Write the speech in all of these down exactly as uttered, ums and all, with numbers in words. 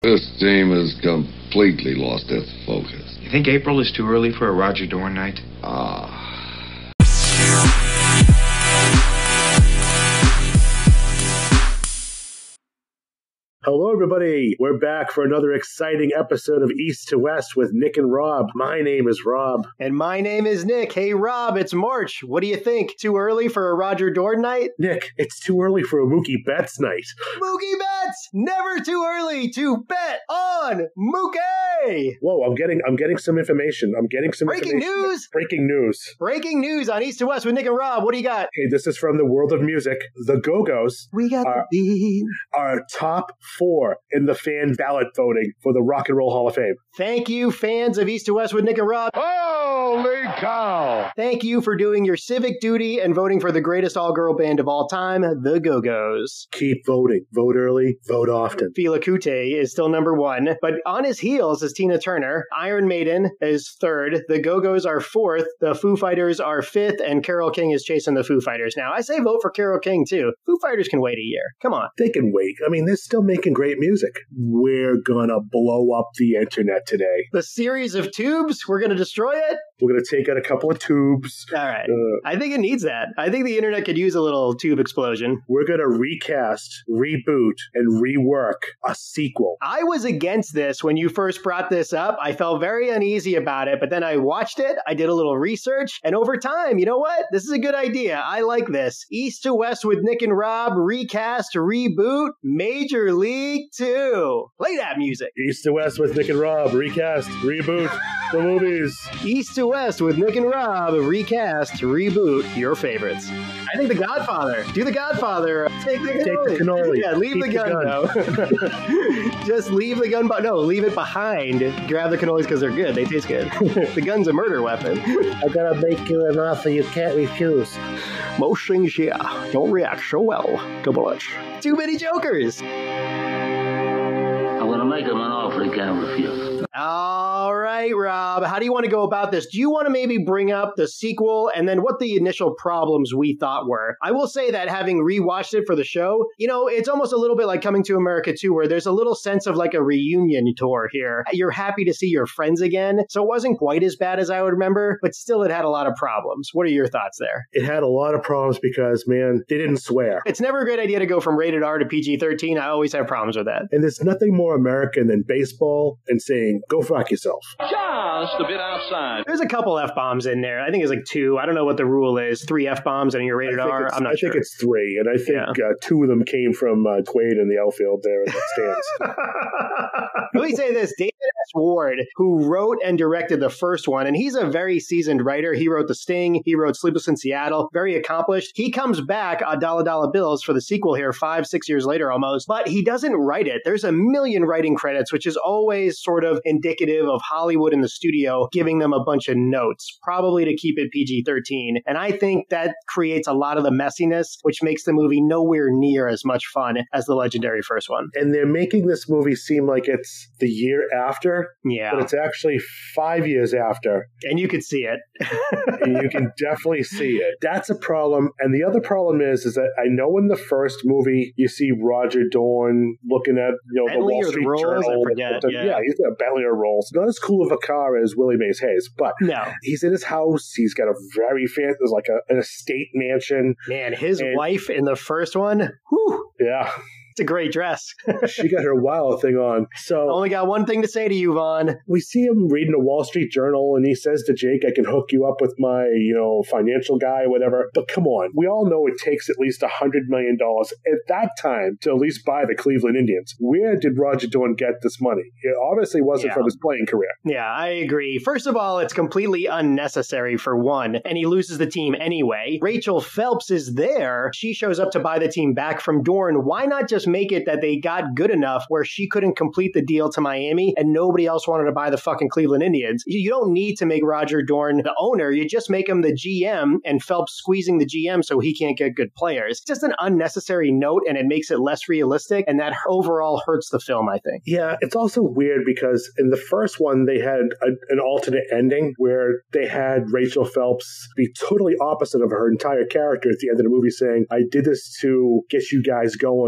This team has completely lost its focus. You think April is too early for a Roger Dorn night? Ah. Hello, everybody. We're back for another exciting episode of East to West with Nick and Rob. My name is Rob. And my name is Nick. Hey, Rob, it's March. What do you think? Too early for a Roger Dorn night? Nick, it's too early for a Mookie Betts night. Mookie Betts! Never too early to bet on Mookie! Whoa, I'm getting I'm getting some information. I'm getting some Breaking news! Breaking news. Breaking news on East to West with Nick and Rob. What do you got? Hey, this is from the world of music. The Go-Go's we got are, the beat. are top four in the fan ballot voting for the Rock and Roll Hall of Fame. Thank you, fans of East to West with Nick and Rob. Holy cow! Thank you for doing your civic duty and voting for the greatest all-girl band of all time, the Go-Go's. Keep voting. Vote early. Vote often. Fela Kuti is still number one, but on his heels is Tina Turner. Iron Maiden is third. The Go-Go's are fourth. The Foo Fighters are fifth, and Carole King is chasing the Foo Fighters. Now, I say vote for Carole King, too. Foo Fighters can wait a year. Come on. They can wait. I mean, they're still making great music. We're gonna blow up the internet today. The series of tubes, we're gonna destroy it? We're gonna take out a couple of tubes. All right. Uh, I think it needs that. I think the internet could use a little tube explosion. We're gonna recast, reboot, and rework a sequel. I was against this when you first brought this up. I felt very uneasy about it, but then I watched it, I did a little research, and over time, you know what? This is a good idea. I like this. East to West with Nick and Rob, recast, reboot, Major League two. Play that music. East to West with Nick and Rob, recast, reboot the movies. East to West with Nick and Rob, recast, reboot your favorites. I think The Godfather. Do The Godfather. Take the Take cannoli. the cannoli. Yeah, leave Keep the the gun, gun. though. Just leave the gun. But no, leave it behind. Grab the cannolis because they're good. They taste good. The gun's a murder weapon. I gotta make you an offer you can't refuse. Most things, yeah, don't react so well to bullets. Too many jokers. I'm gonna make him an offer he can't refuse. All right, Rob, how do you want to go about this? Do you want to maybe bring up the sequel and then what the initial problems we thought were? I will say that having rewatched it for the show, you know, it's almost a little bit like Coming to America two, where there's a little sense of like a reunion tour here. You're happy to see your friends again. So it wasn't quite as bad as I would remember, but still it had a lot of problems. What are your thoughts there? It had a lot of problems because, man, they didn't swear. It's never a great idea to go from rated R to P G thirteen. I always have problems with that. And there's nothing more American than baseball and saying, go fuck yourself. Just a bit outside. There's a couple F-bombs in there. I think it's like two. I don't know what the rule is. Three F-bombs and you're rated R. I'm not I sure. I think it's three, and I think Yeah. uh, two of them came from uh, Quaid in the outfield there in the stands. Let me say this. David S. Ward, who wrote and directed the first one, and he's a very seasoned writer. He wrote The Sting. He wrote Sleepless in Seattle. Very accomplished. He comes back on Dollar Dollar Bills for the sequel here five, six years later almost, but he doesn't write it. There's a million writing credits, which is always sort of indicative of Hollywood in the studio giving them a bunch of notes, probably to keep it P G thirteen. And I think that creates a lot of the messiness, which makes the movie nowhere near as much fun as the legendary first one. And they're making this movie seem like it's the year after, Yeah. but it's actually five years after. And you could see it. And you can definitely see it. That's a problem. And the other problem is, is that I know in the first movie, you see Roger Dorn looking at, you know, Bentley the Wall or the Street Rolls? I Journal. forget, The- yeah. yeah, he's got a Bentley or Rolls. Not as cool of a car as Willie Mays Hayes, but No. he's in his house. He's got a very fancy, there's like a, an estate mansion. Man, his And- wife in the first one, whew, Yeah. it's a great dress. She got her wild thing on. So Only got one thing to say to you, Vaughn. we see him reading a Wall Street Journal, and he says to Jake, I can hook you up with my, you know, financial guy or whatever. But come on, we all know it takes at least one hundred million dollars at that time to at least buy the Cleveland Indians. Where did Roger Dorn get this money? It obviously wasn't Yeah. from his playing career. Yeah, I agree. First of all, it's completely unnecessary for one, and he loses the team anyway. Rachel Phelps is there. She shows up to buy the team back from Dorn. Why not just make it that they got good enough where she couldn't complete the deal to Miami and nobody else wanted to buy the fucking Cleveland Indians? You don't need to make Roger Dorn the owner. You just make him the G M and Phelps squeezing the G M so he can't get good players. It's just an unnecessary note, and it makes it less realistic, and that overall hurts the film, I think. Yeah, it's also weird because in the first one, they had a, an alternate ending where they had Rachel Phelps be totally opposite of her entire character at the end of the movie saying, I did this to get you guys going to where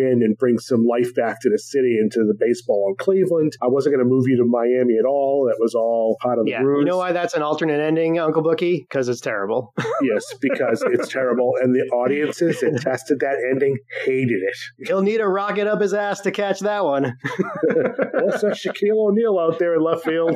in and bring some life back to the city and to the baseball in Cleveland. I wasn't going to move you to Miami at all. That was all part of the Yeah, ruse. you know why that's an alternate ending, Uncle Bookie? Because it's terrible. Yes, because it's terrible. And the audiences that tested that ending hated it. He'll need a rocket up his ass to catch that one. What's that Shaquille O'Neal out there in left field?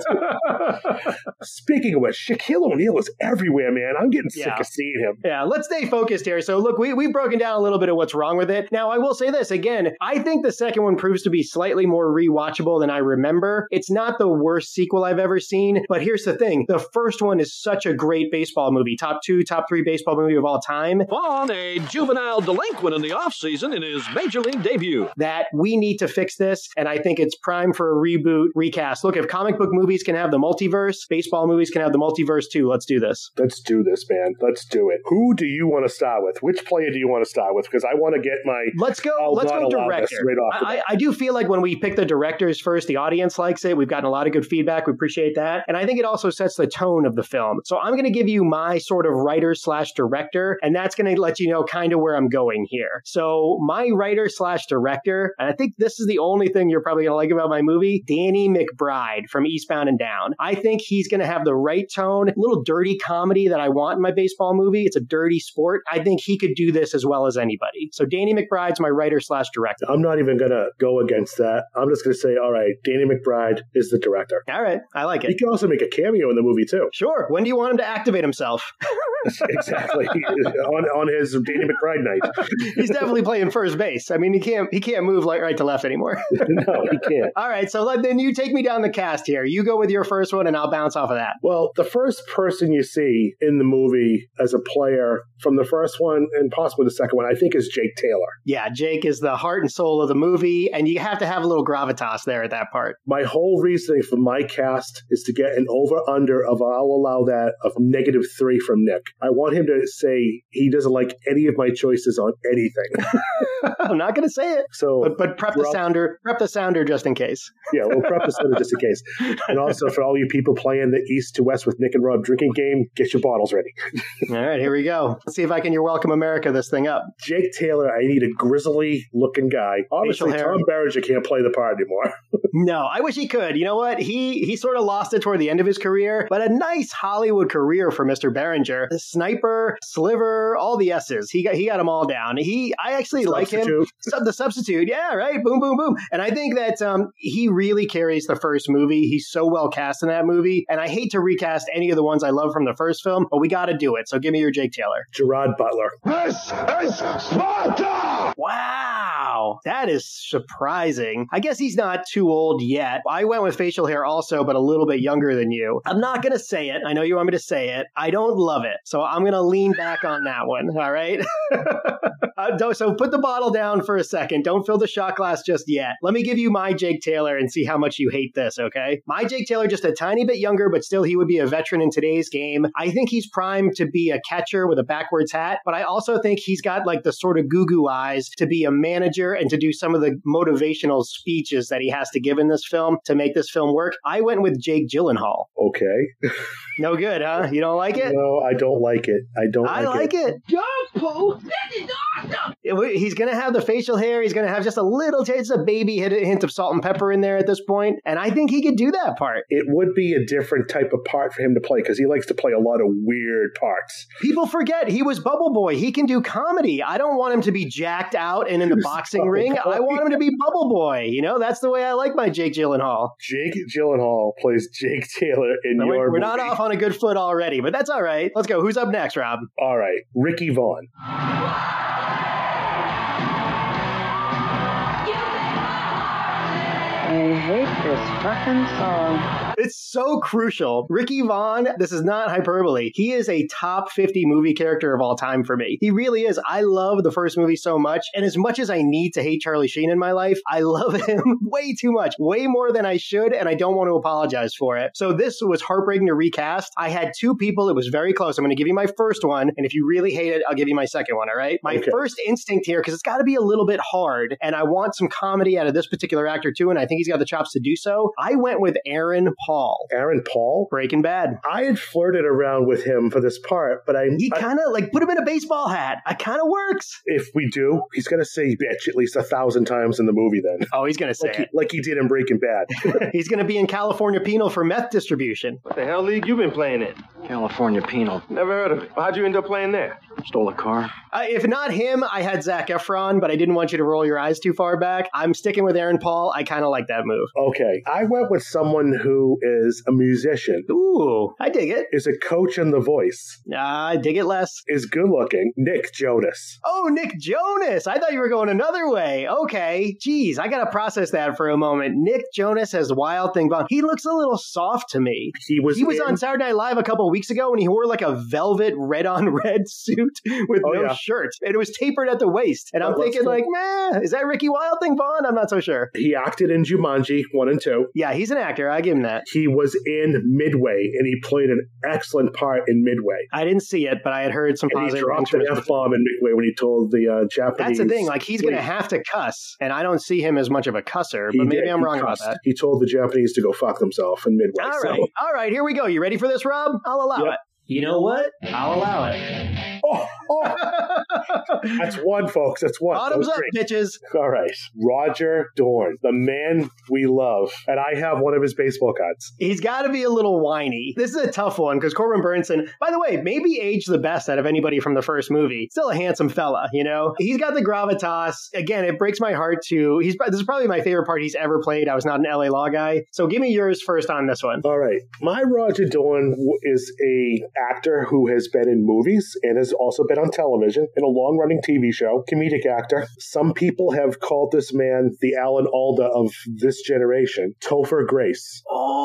Speaking of which, Shaquille O'Neal is everywhere, man. I'm getting sick Yeah. of seeing him. Yeah, let's stay focused here. So look, we, we've broken down a little bit of what's wrong with it. Now, I will say this again. I think the second one proves to be slightly more rewatchable than I remember. It's not the worst sequel I've ever seen, but here's the thing. The first one is such a great baseball movie. Top two, top three baseball movie of all time. Vaughn, a juvenile delinquent in the offseason in his major league debut. That we need to fix this, and I think it's prime for a reboot, recast. Look, if comic book movies can have the multiverse, baseball movies can have the multiverse too. Let's do this. Let's do this, man. Let's do it. Who do you want to start with? Which player do you want to start with? Because I want to get my... Let's go. I'll let's not go allow director. this right off the I, bat. I do feel like when we pick the directors first, the audience likes it. We've gotten a lot of good feedback. We appreciate that. And I think it also sets the tone of the film. So I'm going to give you my sort of writer slash director, and that's going to let you know kind of where I'm going here. So my writer slash director, and I think this is the only thing you're probably going to like about my movie, Danny McBride from Eastbound and Down. I think he's going to have the right tone, a little dirty comedy that I want in my baseball movie. It's a dirty sport. I think he could do this as well as anybody. So Danny McBride's my writer slash director. I'm not even going to go against that. I'm just going to say, all right, Danny McBride is the director. All right. I like it. He can also make a cameo in the movie, too. Sure. When do you want him to activate himself? Exactly. on on his Danny McBride night. He's definitely playing first base. I mean, he can't he can't move like right to left anymore. No, he can't. All right, so let, then you take me down the cast here. You go with your first one, and I'll bounce off of that. Well, the first person you see in the movie as a player from the first one and possibly the second one, I think, is Jake Taylor. Yeah, Jake is the heart and soul of the movie, and you have to have a little gravitas there at that part. My whole reasoning for my cast is to get an over-under of, I'll allow that, of negative three from Nick. I want him to say he doesn't like any of my choices on anything. I'm not going to say it, So, but, but prep the Rob- sounder, prep the sounder just in case. yeah, we'll prep this one just in case. And also for all you people playing the East to West with Nick and Rob drinking game, get your bottles ready. All right, here we go. Let's see if I can You're Welcome America this thing up. Jake Taylor, I need a grizzly-looking guy. Obviously, hair. Tom Berenger can't play the part anymore. No, I wish he could. You know what? He he sort of lost it toward the end of his career, but a nice Hollywood career for Mister Berenger. The Sniper, Sliver, all the S's. He got he got them all down. He I actually like him. Substitute. Sub- the substitute, yeah, right. Boom, boom, boom. And I think that um, he really carries the first movie. He's so well cast in that movie. And I hate to recast any of the ones I love from the first film, but we got to do it. So give me your Jake Taylor. Gerard Butler. This is Sparta! Wow, that is surprising. I guess he's not too old yet. I went with facial hair also, but a little bit younger than you. I'm not going to say it. I know you want me to say it. I don't love it. So I'm going to lean back on that one. All right. uh, don't- so put the bottle down for a second. Don't fill the shot glass just yet. Let me give you my Jake Taylor and see how much you hate this, okay? My Jake Taylor, just a tiny bit younger, but still he would be a veteran in today's game. I think he's primed to be a catcher with a backwards hat, but I also think he's got like the sort of goo-goo eyes to be a manager and to do some of the motivational speeches that he has to give in this film to make this film work. I went with Jake Gyllenhaal. Okay. No good, huh? You don't like it? No, I don't like it. I don't I like, like it. Don't pull. This is awesome. It- He's going to have the facial hair. He's going to have just a little, it's a baby hint, hint of salt and pepper in there at this point. And I think he could do that part. It would be a different type of part for him to play because he likes to play a lot of weird parts. People forget he was Bubble Boy. He can do comedy. I don't want him to be jacked out and in the boxing Bubble ring. Boy. I want him to be Bubble Boy. You know, that's the way I like my Jake Gyllenhaal. Jake Gyllenhaal plays Jake Taylor in No, your we're, we're movie. not off on a good foot already, but that's all right. Let's go. Who's up next, Rob? All right, Ricky Vaughn. I hate this fucking song. It's so crucial. Ricky Vaughn, this is not hyperbole. He is a top fifty movie character of all time for me. He really is. I love the first movie so much. And as much as I need to hate Charlie Sheen in my life, I love him way too much, way more than I should. And I don't want to apologize for it. So this was heartbreaking to recast. I had two people. It was very close. I'm going to give you my first one. And if you really hate it, I'll give you my second one. All right. My Okay. first instinct here, because it's got to be a little bit hard. And I want some comedy out of this particular actor too. And I think he's got the chops to do so. I went with Aaron Paul. Aaron Paul? Breaking Bad. I had flirted around with him for this part, but I... He kind of, like, put him in a baseball hat. It kind of works. If we do, he's going to say bitch at least a thousand times in the movie then. Oh, he's going to say like it. He, like he did in Breaking Bad. He's going to be in California Penal for meth distribution. What the hell league you been playing in? California Penal. Never heard of it. How'd you end up playing there? Stole a car. Uh, if not him, I had Zac Efron, but I didn't want you to roll your eyes too far back. I'm sticking with Aaron Paul. I kind of like that move. Okay. I went with someone who is a musician. Ooh, I dig it. Is a coach in The Voice. Uh, I dig it less. Is good looking. Nick Jonas. Oh, Nick Jonas. I thought you were going another way. Okay. Geez, I got to process that for a moment. Nick Jonas as Wild Thing Vaughn. He looks a little soft to me. He was He was in... on Saturday Night Live a couple of weeks ago and he wore like a velvet red on red suit with oh, no yeah. shirt. And it was tapered at the waist. And I'm oh, thinking like, meh, is that Ricky Wild Thing Vaughn? I'm not so sure. He acted in Jumanji one and two. Yeah, he's an actor. I give him that. He was in Midway and he played an excellent part in Midway. I didn't see it, but I had heard some and positive he dropped things an from F-bomb in Midway when he told the uh, Japanese... That's the thing. Like, he's going to have to cuss. And I don't see him as much of a cusser, He but maybe did. I'm He wrong cussed. about that. He told the Japanese to go fuck themselves in Midway. All so. right. All right. Here we go. You ready for this, Rob? I'll allow Yep. it. You know what? I'll allow it. Oh, oh. That's one, folks. That's one. Bottoms up, great. bitches. All right. Roger Dorn, the man we love. And I have one of his baseball cards. He's got to be a little whiny. This is a tough one because Corbin Burnson, by the way, maybe aged the best out of anybody from the first movie. Still a handsome fella, you know? He's got the gravitas. Again, it breaks my heart to... He's This is probably my favorite part he's ever played. I was not an L A Law guy. So give me yours first on this one. All right. My Roger Dorn is a actor who has been in movies and has also been on television in a long-running T V show, comedic actor. Some people have called this man the Alan Alda of this generation, Topher Grace.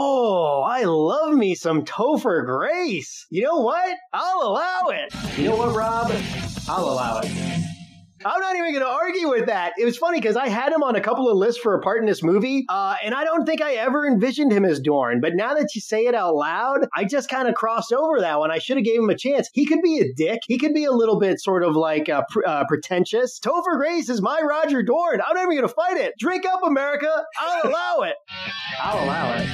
Oh, I love me some Topher Grace. You know what? I'll allow it. You know what, Rob? I'll allow it. I'm not even going to argue with that. It was funny because I had him on a couple of lists for a part in this movie, uh, and I don't think I ever envisioned him as Dorn. But now that you say it out loud, I just kind of crossed over that one. I should have gave him a chance. He could be a dick. He could be a little bit sort of like uh, pr- uh, pretentious. Topher Grace is my Roger Dorn. I'm not even going to fight it. Drink up, America. I'll allow it. I'll allow it.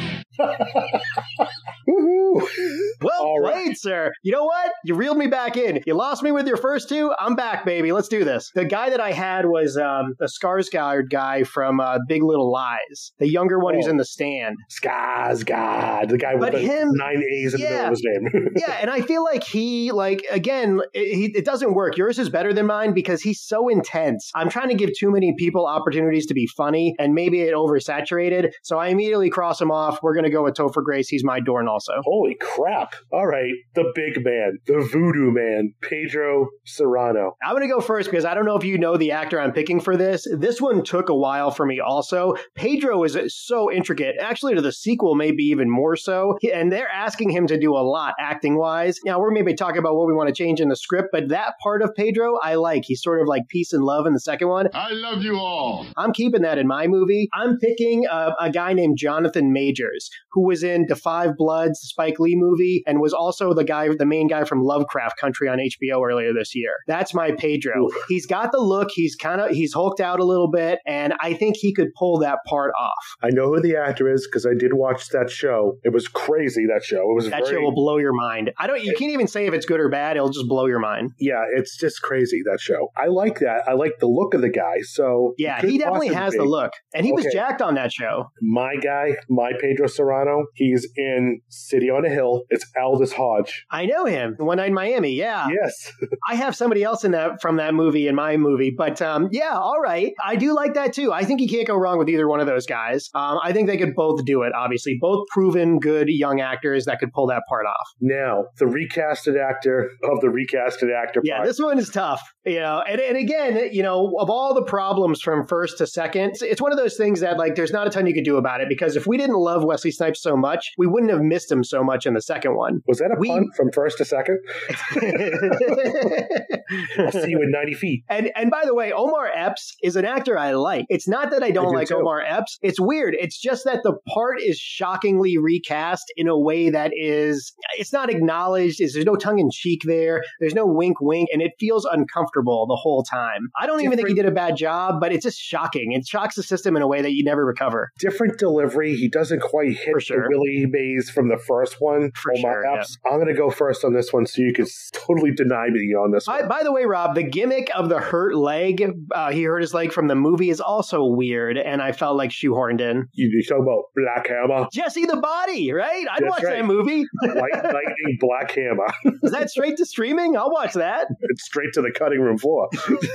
Well All played, right. sir. You know what? You reeled me back in. You lost me with your first two. I'm back, baby. Let's do this. The guy that I had was um, the Skarsgård guy from uh, Big Little Lies, the younger one Oh. who's in The Stand. Skarsgård, the guy with But the him- nine A's in yeah. the middle of his name. Yeah, and I feel like he, like, again, it, he, it doesn't work. Yours is better than mine because he's so intense. I'm trying to give too many people opportunities to be funny, and maybe it oversaturated. So I immediately cross him off. We're going to go with Topher Grace. He's my Dorn also. Holy crap. All right. The big man, the voodoo man, Pedro Serrano. I'm going to go first because I don't know if you know the actor I'm picking for this. This one took a while for me also. Pedro is so intricate. Actually, to the sequel, maybe even more so. And they're asking him to do a lot acting-wise. Now, we're maybe talking about what we want to change in the script, but that part of Pedro, I like. He's sort of like peace and love in the second one. I love you all. I'm keeping that in my movie. I'm picking uh, a guy named Jonathan Majors, who was in Da Five Bloods, the Spike Lee movie, and was also the guy, the main guy from Lovecraft Country on H B O earlier this year. That's my Pedro. Ooh. He's got the look. He's kind of, he's hulked out a little bit, and I think he could pull that part off. I know who the actor is because I did watch that show. It was crazy, that show. It was That very... show will blow your mind. I don't, you can't even say if it's good or bad. It'll just blow your mind. Yeah, it's just crazy, that show. I like that. I like the look of the guy. So Yeah, it could he definitely possibly has be. the look. And he was Okay. jacked on that show. My guy, my Pedro Serrano, he's in City on a Hill. It's Aldous Hodge. I know him. One Night in Miami. Yeah. Yes. I have somebody else in that from that movie in my movie, but um, yeah, all right. I do like that too. I think you can't go wrong with either one of those guys. Um, I think they could both do it. Obviously, both proven good young actors that could pull that part off. Now, the recasted actor of the recasted actor Yeah, part. this one is tough. You know, and, and again, you know, of all the problems from first to second, it's, it's one of those things that like there's not a ton you could do about it because if we didn't love Wesley Snipes so much, we wouldn't have missed him so much in the second one. Was that a We pun? on from first to second. I'll see you in ninety feet. And and by the way, Omar Epps is an actor I like. It's not that I don't I do like too. Omar Epps. It's weird. It's just that the part is shockingly recast in a way that is, it's not acknowledged. There's no tongue in cheek there. There's no wink wink. And it feels uncomfortable the whole time. I don't even think he did a bad job, but it's just shocking. It shocks the system in a way that you never recover. Different delivery. He doesn't quite hit For sure. the Willie Mays from the first one. For Omar sure, Epps. I'm going to go first on this one so you can totally deny me on this By, one. by the way, Rob, the gimmick of the hurt leg, uh, he hurt his leg from the movie, is also weird, and I felt like shoehorned in. You, you talk about Black Hammer. Jesse the Body, right? I'd That's watch right. that movie. White Lightning Black Hammer. Is that straight to streaming? I'll watch that. It's straight to the cutting room floor.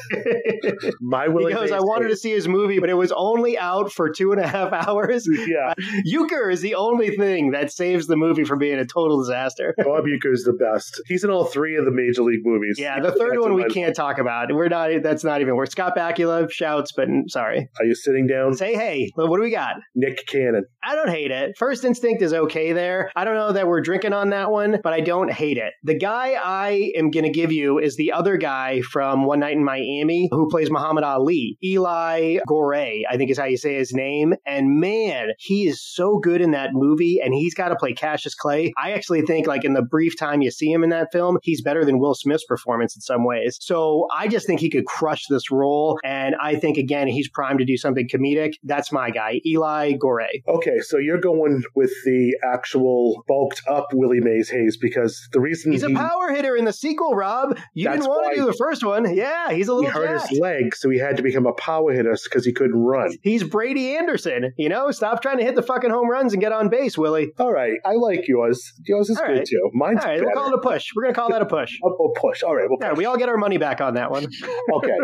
My Willie He goes, Mays I wanted to see his movie, but it was only out for two and a half hours. Yeah. Euchre is the only thing that saves the movie from being a total disaster. Bob Uecker is the best. He's in all three of the Major League movies. Yeah, the third That's one in we my- can't talk about. We're not, that's not even worth. Scott Bakula shouts, but sorry. Are you sitting down? Say hey. What do we got? Nick Cannon. I don't hate it. First Instinct is okay there. I don't know that we're drinking on that one, but I don't hate it. The guy I am going to give you is the other guy from One Night in Miami who plays Muhammad Ali. Eli Goree, I think is how you say his name. And man, he is so good in that movie, and he's got to play Cassius Clay. I actually think, like, in the brief time you see him in that film, he's better than Will Smith's performance in some ways. So I just think he could crush this role. And I think, again, he's primed to do something comedic. That's my guy, Eli Goree. Okay, so you're going with the actual bulked up Willie Mays Hayes because the reason He's a he, power hitter in the sequel, Rob. You That's didn't want why- to do the first one. Yeah, he's a he little hurt jacked. his leg, so he had to become a power hitter because he couldn't run. He's Brady Anderson. You know, stop trying to hit the fucking home runs and get on base, Willie. All right, I like yours. Yours is All good right. too. Mine's All right, better. we'll call it a push. We're going to call that a push. Oh, oh, push. All right, we'll push. All right, we all get our money back on that one. Okay,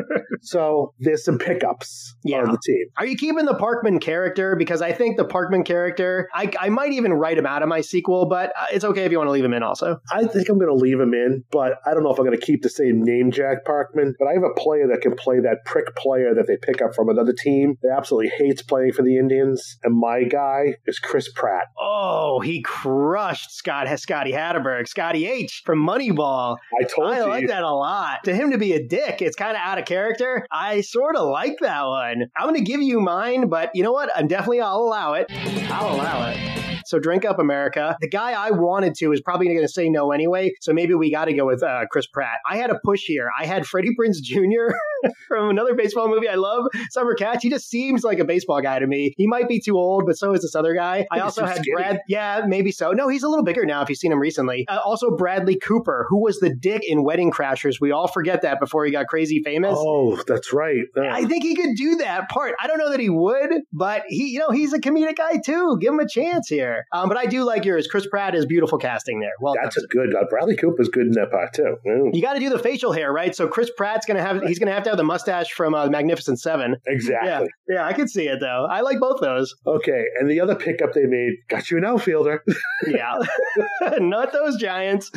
so there's some pickups Yeah. on the team. Are you keeping the Parkman character? Because I think the Parkman character, I, I might even write him out of my sequel, but uh, it's okay if you want to leave him in also. I think I'm going to leave him in, but I don't know if I'm going to keep the same name, Jack Parkman. But I have a player that can play that prick player that they pick up from another team that absolutely hates playing for the Indians. And my guy is Chris Pratt. Oh, he crushed Scott Scotty Hatterberg, Scotty H from Moneyball. I told I you. like that a lot. To him to be a dick, it's kind of out of character. I sort of like that one. I'm going to give you mine, but you know what? I'm definitely, I'll allow it. I'll allow it. So drink up, America. The guy I wanted to is probably going to say no anyway, so maybe we got to go with uh, Chris Pratt. I had a push here. I had Freddie Prinze Junior from another baseball movie I love, Summer Catch. He just seems like a baseball guy to me. He might be too old, but so is this other guy. I He's also too had skinny. Brad. Yeah, maybe so. No, he's a little bigger now if you've seen him recently. Uh, also, Bradley Cooper, who was the dick in Wedding Crashers. We all forget that before he got crazy famous. Oh, that's right. Uh, I think he could do that part. I don't know that he would, but he, you know, he's a comedic guy too. Give him a chance here. Um, but I do like yours. Chris Pratt is beautiful casting there. Well, that's a good. Uh, Bradley Cooper's good in that part too. Mm. you got to do the facial hair, right? So Chris Pratt's gonna have he's gonna have to have the mustache from uh, Magnificent Seven. Exactly. Yeah, yeah, I can see it though. I like both those. Okay, and the other pickup they made got you an outfielder. Yeah, not those Giants.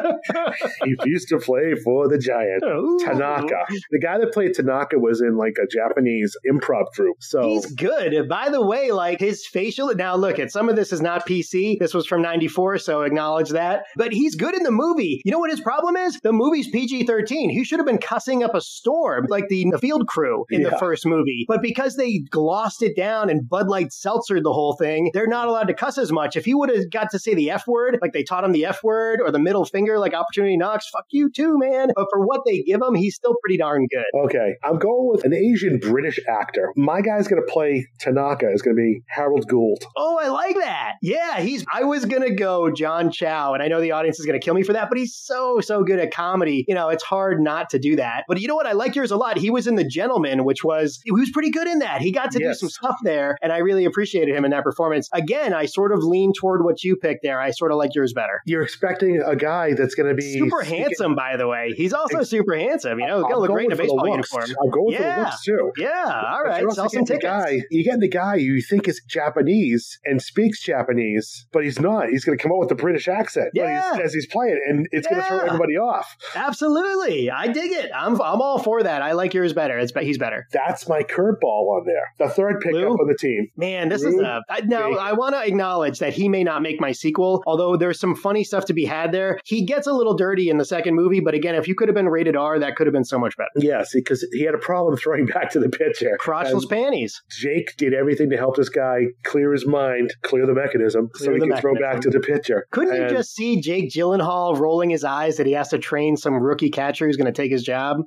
He used to play for the Giants. Ooh. Tanaka. The guy that played Tanaka was in like a Japanese improv group. So He's good. By the way, like his facial. Now, look at some of this is not P C. This was from ninety-four, so acknowledge that. But he's good in the movie. You know what his problem is? The movie's P G thirteen. He should have been cussing up a storm like the field crew in Yeah. the first movie. But because they glossed it down and Bud Light seltzered the whole thing, they're not allowed to cuss as much. If he would have got to say the F word, like they taught him the F word or the middle finger, like Opportunity Knocks, fuck you too, man. But for what they give him, he's still pretty darn good. Okay, I'm going with an Asian British actor. My guy's going to play Tanaka is going to be Harold Gould. Oh, I like that. Yeah, he's. I was gonna go John Chow, and I know the audience is gonna kill me for that, but he's so so good at comedy. You know, it's hard not to do that. But you know what? I like yours a lot. He was in The Gentleman, which was he was pretty good in that. He got to Yes. do some stuff there, and I really appreciated him in that performance. Again, I sort of lean toward what you picked there. I sort of like yours better. You're expecting a guy that's going to be Super handsome, by the way. He's also super handsome. You know, he's I'm gonna look great in a going for the baseball looks. uniform. I'm going for Yeah. the looks too. Yeah, all But right. you're also Sell some getting the tickets. Guy, you're getting the guy you think is Japanese and speaks Japanese. Japanese, but he's not. He's going to come out with the British accent yeah. he's, as he's playing, and it's going to yeah. throw everybody off. Absolutely. I dig it. I'm I'm all for that. I like yours better. It's He's better. That's my curveball on there. The third pickup Lou? of the team. Man, this Lou? is a... I, now, Jake. I want to acknowledge that he may not make my sequel, although there's some funny stuff to be had there. He gets a little dirty in the second movie, but again, if you could have been rated R, that could have been so much better. Yes, because he had a problem throwing back to the pitcher. Crotchless and panties. Jake did everything to help this guy clear his mind, clear the mechanism, clear so he can mechanism. throw back to the pitcher. Couldn't and... you just see Jake Gyllenhaal rolling his eyes that he has to train some rookie catcher who's going to take his job?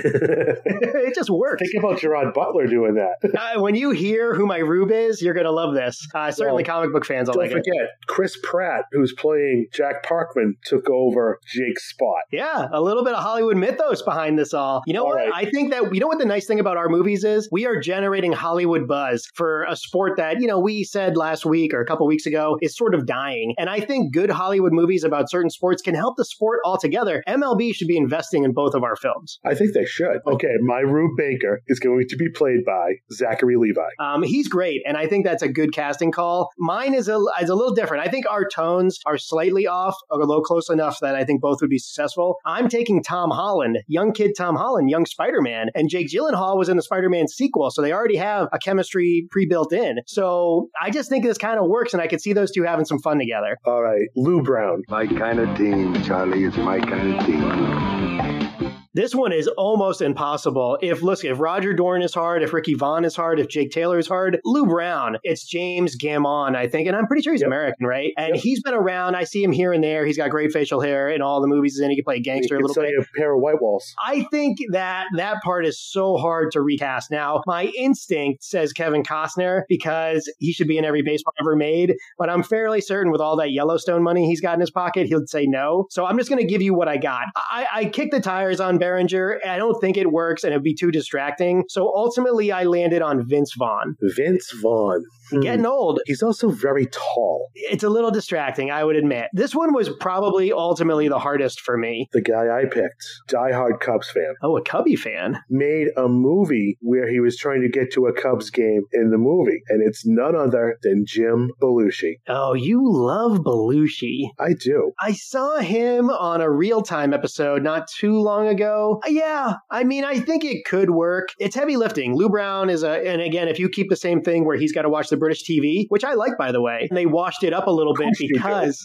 It just works. Think about Gerard Butler doing that. uh, when you hear who my Rube is, you're going to love this. Uh, certainly well, comic book fans will don't like forget, it. Chris Pratt, who's playing Jack Parkman, took over Jake's spot. Yeah, a little bit of Hollywood mythos behind this all. You know all what? Right. I think that, you know what the nice thing about our movies is? We are generating Hollywood buzz for a sport that, you know, we said last week or a couple weeks ago is sort of dying. And I think good Hollywood movies about certain sports can help the sport altogether. M L B should be investing in both of our films. I think they should. Okay, my Rube Baker is going to be played by Zachary Levi. Um, he's great, and I think that's a good casting call. Mine is a, is a little different. I think our tones are slightly off, although close enough that I think both would be successful. I'm taking Tom Holland, young kid Tom Holland, young Spider-Man, and Jake Gyllenhaal was in the Spider-Man sequel, so they already have a chemistry pre-built in. So I just think this kind of works, and I could see those two having some fun together. All right, Lou Brown. My kind of team, Charlie. It's my kind of team. This one is almost impossible. If, listen, if Roger Dorn is hard, if Ricky Vaughn is hard, if Jake Taylor is hard, Lou Brown, it's James Gammon, I think. And I'm pretty sure he's yep. American, right? And yep. he's been around. I see him here and there. He's got great facial hair in all the movies he's in. He can play a gangster he a little bit. A pair of white walls. I think that that part is so hard to recast. Now, my instinct says Kevin Costner because he should be in every baseball ever made. But I'm fairly certain with all that Yellowstone money he's got in his pocket, he'll say no. So I'm just going to give you what I got. I, I kicked the tires on Berenger. I don't think it works and it'd be too distracting. So ultimately, I landed on Vince Vaughn. Vince Vaughn. Hmm. Getting old. He's also very tall. It's a little distracting, I would admit. This one was probably ultimately the hardest for me. The guy I picked, diehard Cubs fan. Oh, a Cubby fan. Made a movie where he was trying to get to a Cubs game in the movie. And it's none other than Jim Belushi. Oh, you love Belushi. I do. I saw him on a real-time episode not too long ago. Yeah, I mean, I think it could work. It's heavy lifting. Lou Brown is a, and again, if you keep the same thing where he's got to watch the British T V, which I like, by the way, they washed it up a little bit because,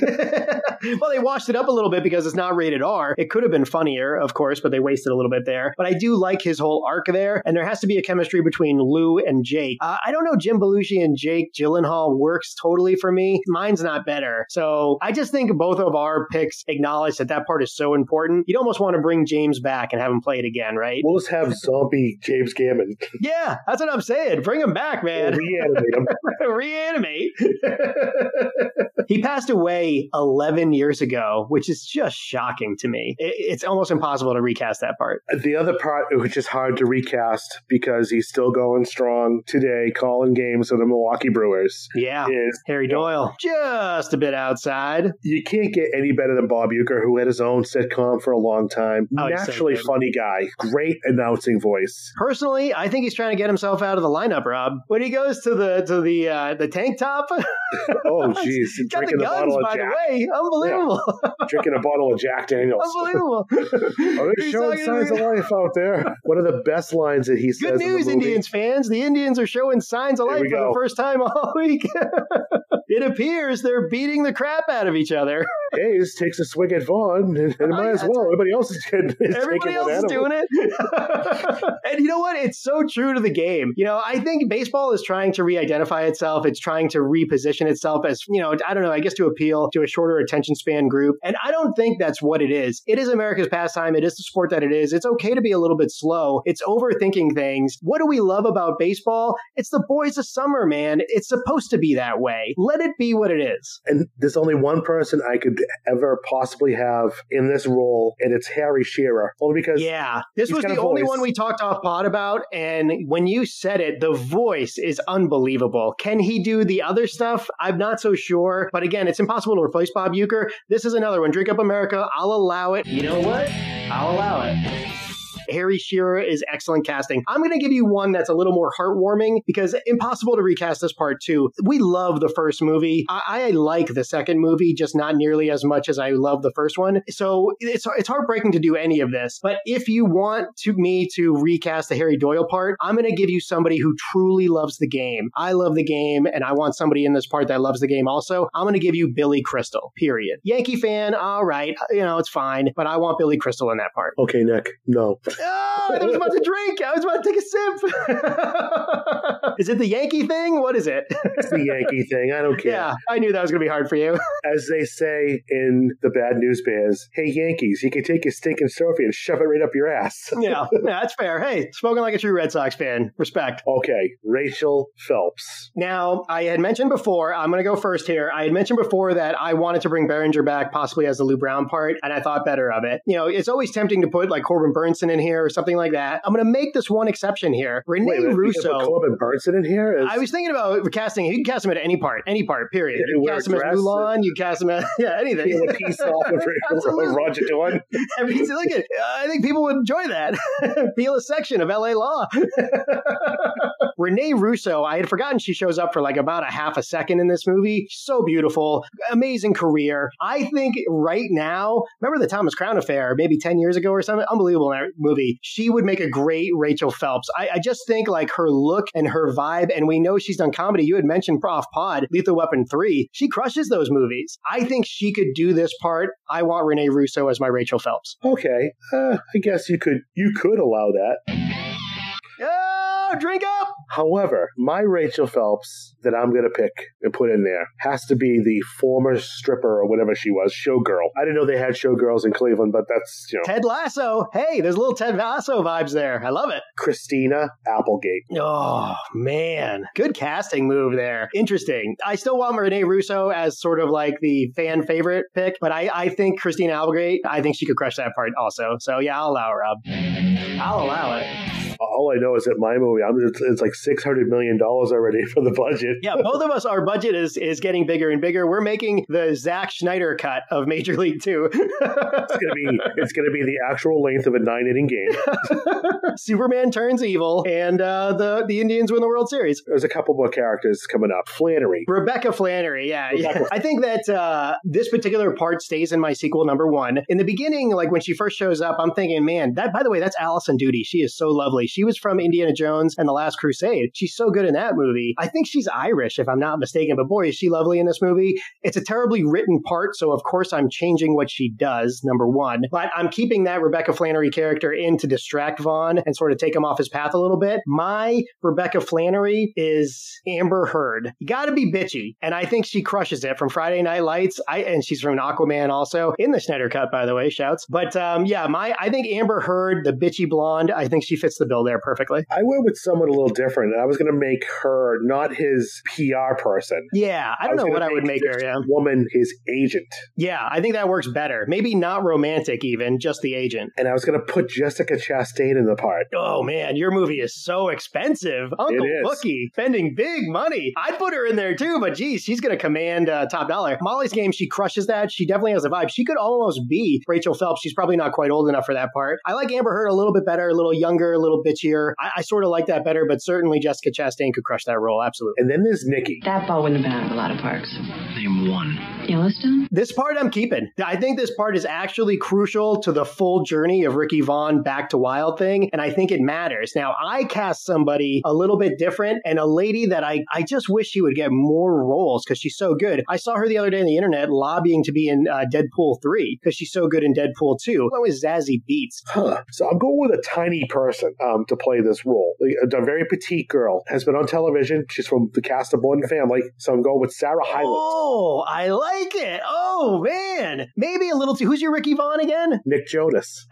well, they washed it up a little bit because it's not rated R. It could have been funnier, of course, but they wasted a little bit there. But I do like his whole arc there, and there has to be a chemistry between Lou and Jake. Uh, I don't know, Jim Belushi and Jake Gyllenhaal works totally for me. Mine's not better. So I just think both of our picks acknowledge that that part is so important. You'd almost want to bring James back and have him play it again, right? We'll just have zombie James Gammon. Yeah, that's what I'm saying. Bring him back, man. We'll reanimate him. Reanimate. He passed away eleven years ago, which is just shocking to me. It, it's almost impossible to recast that part. The other part, which is hard to recast because he's still going strong today, calling games for the Milwaukee Brewers. Yeah, is Harry Doyle. You know, just a bit outside. You can't get any better than Bob Uecker, who had his own sitcom for a long time. Oh, Naturally so funny guy. Great announcing voice. Personally, I think he's trying to get himself out of the lineup, Rob. When he goes to the to the uh, the tank top. Oh, jeez. Drinking the guns, a bottle by of Jack. The way. Unbelievable. Yeah. Drinking a bottle of Jack Daniels. Unbelievable. Are they showing signs of life out there? One of the best lines that he Good says Good news, in the movie. Indians fans. The Indians are showing signs of life for go. the first time all week. It appears they're beating the crap out of each other. Hayes takes a swing at Vaughn, and it might as well. Everybody else is, is Everybody else is doing it. And you know what? It's so true to the game. You know, I think baseball is trying to re-identify itself. It's trying to reposition itself as, you know, I don't know, I guess to appeal to a shorter attention span group. And I don't think that's what it is. It is America's pastime. It is the sport that it is. It's okay to be a little bit slow. It's overthinking things. What do we love about baseball? It's the boys of summer, man. It's supposed to be that way. Let it be what it is. And there's only one person I could ever possibly have in this role, and it's Harry Shearer. Only because yeah, this was the only one we talked off pod about, and when you said it, the voice is unbelievable. Can he do the other stuff? I'm not so sure, but again, it's impossible to replace Bob Uecker. This is another one. Drink Up America. I'll allow it. You know what? I'll allow it. Harry Shearer is excellent casting. I'm going to give you one that's a little more heartwarming because impossible to recast this part too. We love the first movie. I, I like the second movie, just not nearly as much as I love the first one. So it's it's heartbreaking to do any of this. But if you want to me to recast the Harry Doyle part, I'm going to give you somebody who truly loves the game. I love the game, and I want somebody in this part that loves the game also. I'm going to give you Billy Crystal, period. Yankee fan, all right, you know, it's fine, but I want Billy Crystal in that part. Okay, Nick, no. Oh, I was about to drink. I was about to take a sip. Is it the Yankee thing? What is it? It's the Yankee thing. I don't care. Yeah, I knew that was going to be hard for you. As they say in the Bad News Bears, hey, Yankees, you can take your stinking trophy and shove it right up your ass. yeah, yeah, that's fair. Hey, spoken like a true Red Sox fan. Respect. Okay, Rachel Phelps. Now, I had mentioned before, I'm going to go first here. I had mentioned before that I wanted to bring Berenger back possibly as the Lou Brown part, and I thought better of it. You know, it's always tempting to put like Corbin Burnson in here or something like that. I'm going to make this one exception here. Renee Wait, wait, Russo. Corbin Burnson in here? Is... I was thinking about casting. You can cast him at any part, any part, period. Yeah, you can cast him as Mulan, you cast him at, yeah, anything. Peel a piece off of Roger Dorn. I mean, look at, I think people would enjoy that. Peel a section of L A Law. Renee Russo, I had forgotten she shows up for like about a half a second in this movie. So beautiful, amazing career. I think right now, remember the Thomas Crown Affair, maybe ten years ago or something? Unbelievable in that movie. She would make a great Rachel Phelps. I, I just think like her look and her vibe, and we know she's done comedy. You had mentioned Prof Pod, Lethal Weapon three. She crushes those movies. I think she could do this part. I want Renee Russo as my Rachel Phelps. Okay, uh, I guess you could you could allow that. Oh, drink up! However, my Rachel Phelps that I'm going to pick and put in there has to be the former stripper or whatever she was, showgirl. I didn't know they had showgirls in Cleveland, but that's, you know. Ted Lasso. Hey, there's little Ted Lasso vibes there. I love it. Christina Applegate. Oh, man. Good casting move there. Interesting. I still want Renee Russo as sort of like the fan favorite pick, but I, I think Christina Applegate, I think she could crush that part also. So yeah, I'll allow her, Rob. I'll allow it. All I know is that my movie, I'm, it's, it's like six hundred million dollars already for the budget. Yeah, both of us, our budget is is getting bigger and bigger. We're making the Zack Schneider cut of Major League Two. it's gonna be it's gonna be the actual length of a nine inning game. Superman turns evil, and uh, the the Indians win the World Series. There's a couple more characters coming up. Flannery, Rebecca Flannery. Yeah, Rebecca. yeah. I think that uh, this particular part stays in my sequel number one. In the beginning, like when she first shows up, I'm thinking, man, that. By the way, that's Allison Doody. She is so lovely. She was from Indiana Jones and The Last Crusade. She's so good in that movie. I think she's Irish, if I'm not mistaken, but boy, is she lovely in this movie. It's a terribly written part, so of course I'm changing what she does, number one. But I'm keeping that Rebecca Flannery character in to distract Vaughn and sort of take him off his path a little bit. My Rebecca Flannery is Amber Heard. You gotta be bitchy, and I think she crushes it from Friday Night Lights, I, and she's from Aquaman also, in the Snyder Cut, by the way, shouts. But um, yeah, my I think Amber Heard, the bitchy blonde, I think she fits the bill there perfectly. I went with someone a little different. I was going to make her not his P R person. Yeah, I don't I know what I would make her. Yeah, woman his agent. Yeah, I think that works better. Maybe not romantic, even just the agent. And I was going to put Jessica Chastain in the part. Oh man, your movie is so expensive, Uncle Bookie, spending big money. I'd put her in there too, but geez, she's going to command uh, top dollar. Molly's Game, she crushes that. She definitely has a vibe. She could almost be Rachel Phelps. She's probably not quite old enough for that part. I like Amber Heard a little bit better, a little younger, a little bitchier. I, I sort of like that better, but certainly Jessica Chastain could crush that role, absolutely. And then there's Nikki. That ball wouldn't have been out of a lot of parks. Name one. Yellowstone? This part I'm keeping. I think this part is actually crucial to the full journey of Ricky Vaughn back to Wild Thing, and I think it matters. Now, I cast somebody a little bit different, and a lady that I, I just wish she would get more roles because she's so good. I saw her the other day on the internet lobbying to be in uh, Deadpool three because she's so good in Deadpool two. That was Zazie Beetz. Huh. So I'm going with a tiny person um, to play this role. A, a very petite girl has been on television. She's from the cast of Modern Family, so I'm going with Sarah Hyland. Oh, I like it. Oh, man. Maybe a little too. Who's your Ricky Vaughn again? Nick Jonas.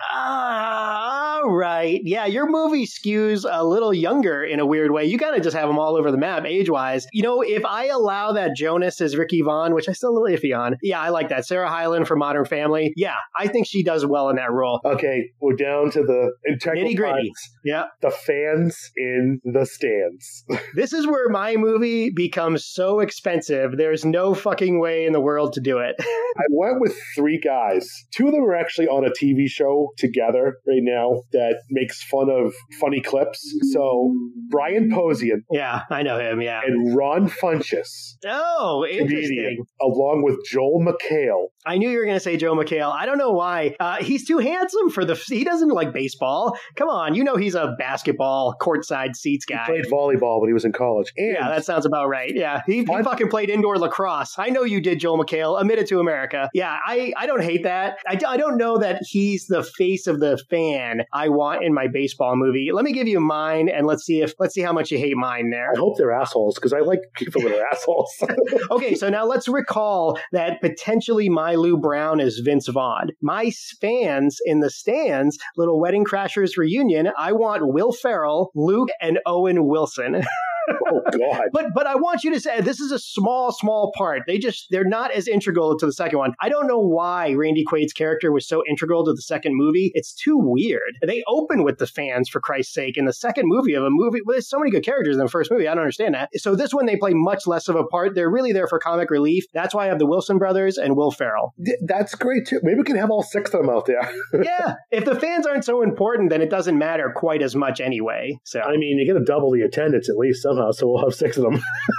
Ah, all right. Yeah, your movie skews a little younger in a weird way. You kind of just have them all over the map age-wise. You know, if I allow that Jonas as Ricky Vaughn, which I still a little iffy on, yeah, I like that. Sarah Hyland from Modern Family. Yeah, I think she does well in that role. Okay, we're down to the nitty-gritty. Yeah. The fans in the stands. This is where my movie becomes so expensive. There's no fucking way in the world to do it. I went with three guys. Two of them are actually on a T V show together right now. that makes fun of funny clips. So Brian Posehn. Yeah, I know him, yeah. And Ron Funches. Oh, interesting. Comedian, along with Joel McHale. I knew you were going to say Joe McHale. I don't know why. Uh, he's too handsome for the... He doesn't like baseball. Come on, you know he's a basketball courtside seats guy. He played volleyball when he was in college. And yeah, that sounds about right. Yeah, he, he fucking played indoor lacrosse. I know you did, Joel McHale. Admitted to America. Yeah, I, I don't hate that. I, I don't know that he's the face of the fan I want in my baseball movie. Let me give you mine, and let's see if let's see how much you hate mine there. I hope they're assholes, because I like people that are assholes. Okay, so now let's recall that potentially my Lou Brown is Vince Vaughn. My fans in the stands, little Wedding Crashers reunion, I want Will Ferrell, Luke, and Owen Wilson. Oh, God. But but I want you to say this is a small, small part. They just, they're not as integral to the second one. I don't know why Randy Quaid's character was so integral to the second movie. It's too weird. They open with the fans, for Christ's sake, in the second movie of a movie. Well, there's so many good characters in the first movie. I don't understand that. So this one, they play much less of a part. They're really there for comic relief. That's why I have the Wilson brothers and Will Ferrell. That's great, too. Maybe we can have all six of them out there. Yeah. If the fans aren't so important, then it doesn't matter quite as much anyway. So I mean, you got to double the attendance at least somehow, so we'll have six of them.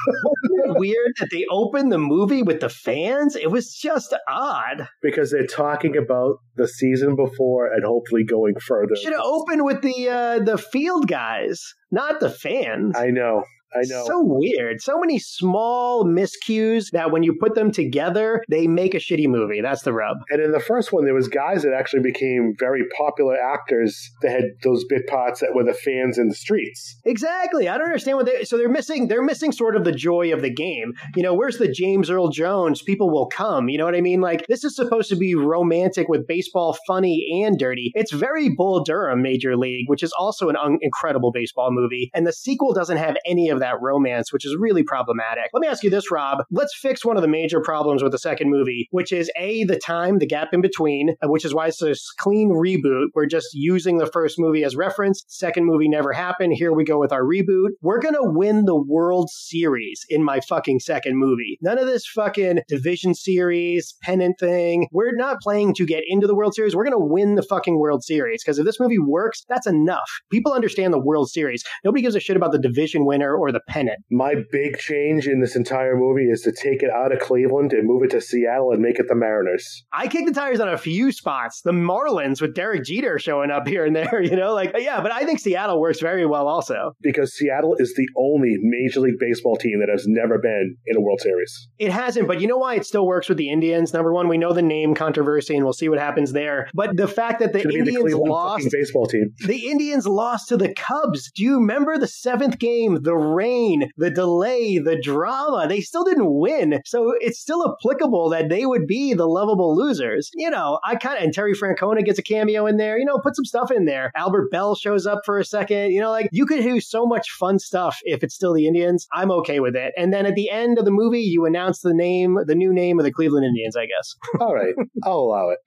Weird that they opened the movie with the fans. It was just odd. Because they're talking about the season before and hopefully going further. Should have opened with the uh, the field guys, not the fans. I know. I know. So weird. So many small miscues that when you put them together, they make a shitty movie. That's the rub. And in the first one, there was guys that actually became very popular actors that had those bit parts that were the fans in the streets. Exactly. I don't understand what they... So they're missing, they're missing sort of the joy of the game. You know, where's the James Earl Jones, people will come? You know what I mean? Like, this is supposed to be romantic with baseball, funny and dirty. It's very Bull Durham, Major League, which is also an un- incredible baseball movie. And the sequel doesn't have any of that romance, which is really problematic. Let me ask you this, Rob. Let's fix one of the major problems with the second movie, which is A, the time, the gap in between, which is why it's a clean reboot. We're just using the first movie as reference. Second movie never happened. Here we go with our reboot. We're going to win the World Series in my fucking second movie. None of this fucking division series, pennant thing. We're not playing to get into the World Series. We're going to win the fucking World Series, because if this movie works, that's enough. People understand the World Series. Nobody gives a shit about the division winner or the pennant. My big change in this entire movie is to take it out of Cleveland and move it to Seattle and make it the Mariners. I kicked the tires on a few spots. The Marlins with Derek Jeter showing up here and there, you know, like, yeah, but I think Seattle works very well also. Because Seattle is the only Major League Baseball team that has never been in a World Series. It hasn't, but you know why it still works with the Indians? Number one, we know the name controversy and we'll see what happens there. But the fact that the Indians the lost, baseball team. the Indians lost to the Cubs. Do you remember the seventh game, the rain, the delay, the drama? They still didn't win. So it's still applicable that they would be the lovable losers. You know, I kind of, and Terry Francona gets a cameo in there, you know, put some stuff in there. Albert Bell shows up for a second, you know, like you could do so much fun stuff if it's still the Indians. I'm okay with it. And then at the end of the movie, you announce the name, the new name of the Cleveland Indians, I guess. All right. I'll allow it.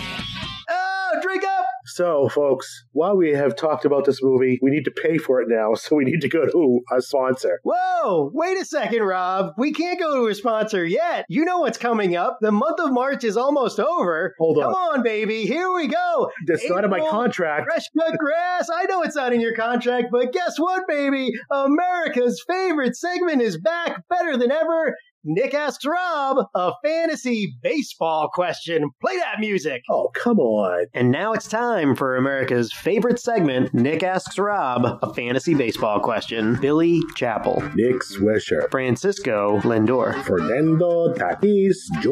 Oh, drink up! So, folks, while we have talked about this movie, we need to pay for it now, so we need to go to our sponsor. Whoa! Wait a second, Rob. We can't go to a sponsor yet. You know what's coming up. The month of March is almost over. Hold on. Come on, baby. Here we go. That's April, not in my contract. Fresh cut grass. I know it's not in your contract, but guess what, baby? America's favorite segment is back, better than ever. Nick Asks Rob a fantasy baseball question. Play that music. Oh, come on. And now it's time for America's favorite segment, Nick Asks Rob a fantasy baseball question. Billy Chappell. Nick Swisher. Francisco Lindor. Fernando Tatis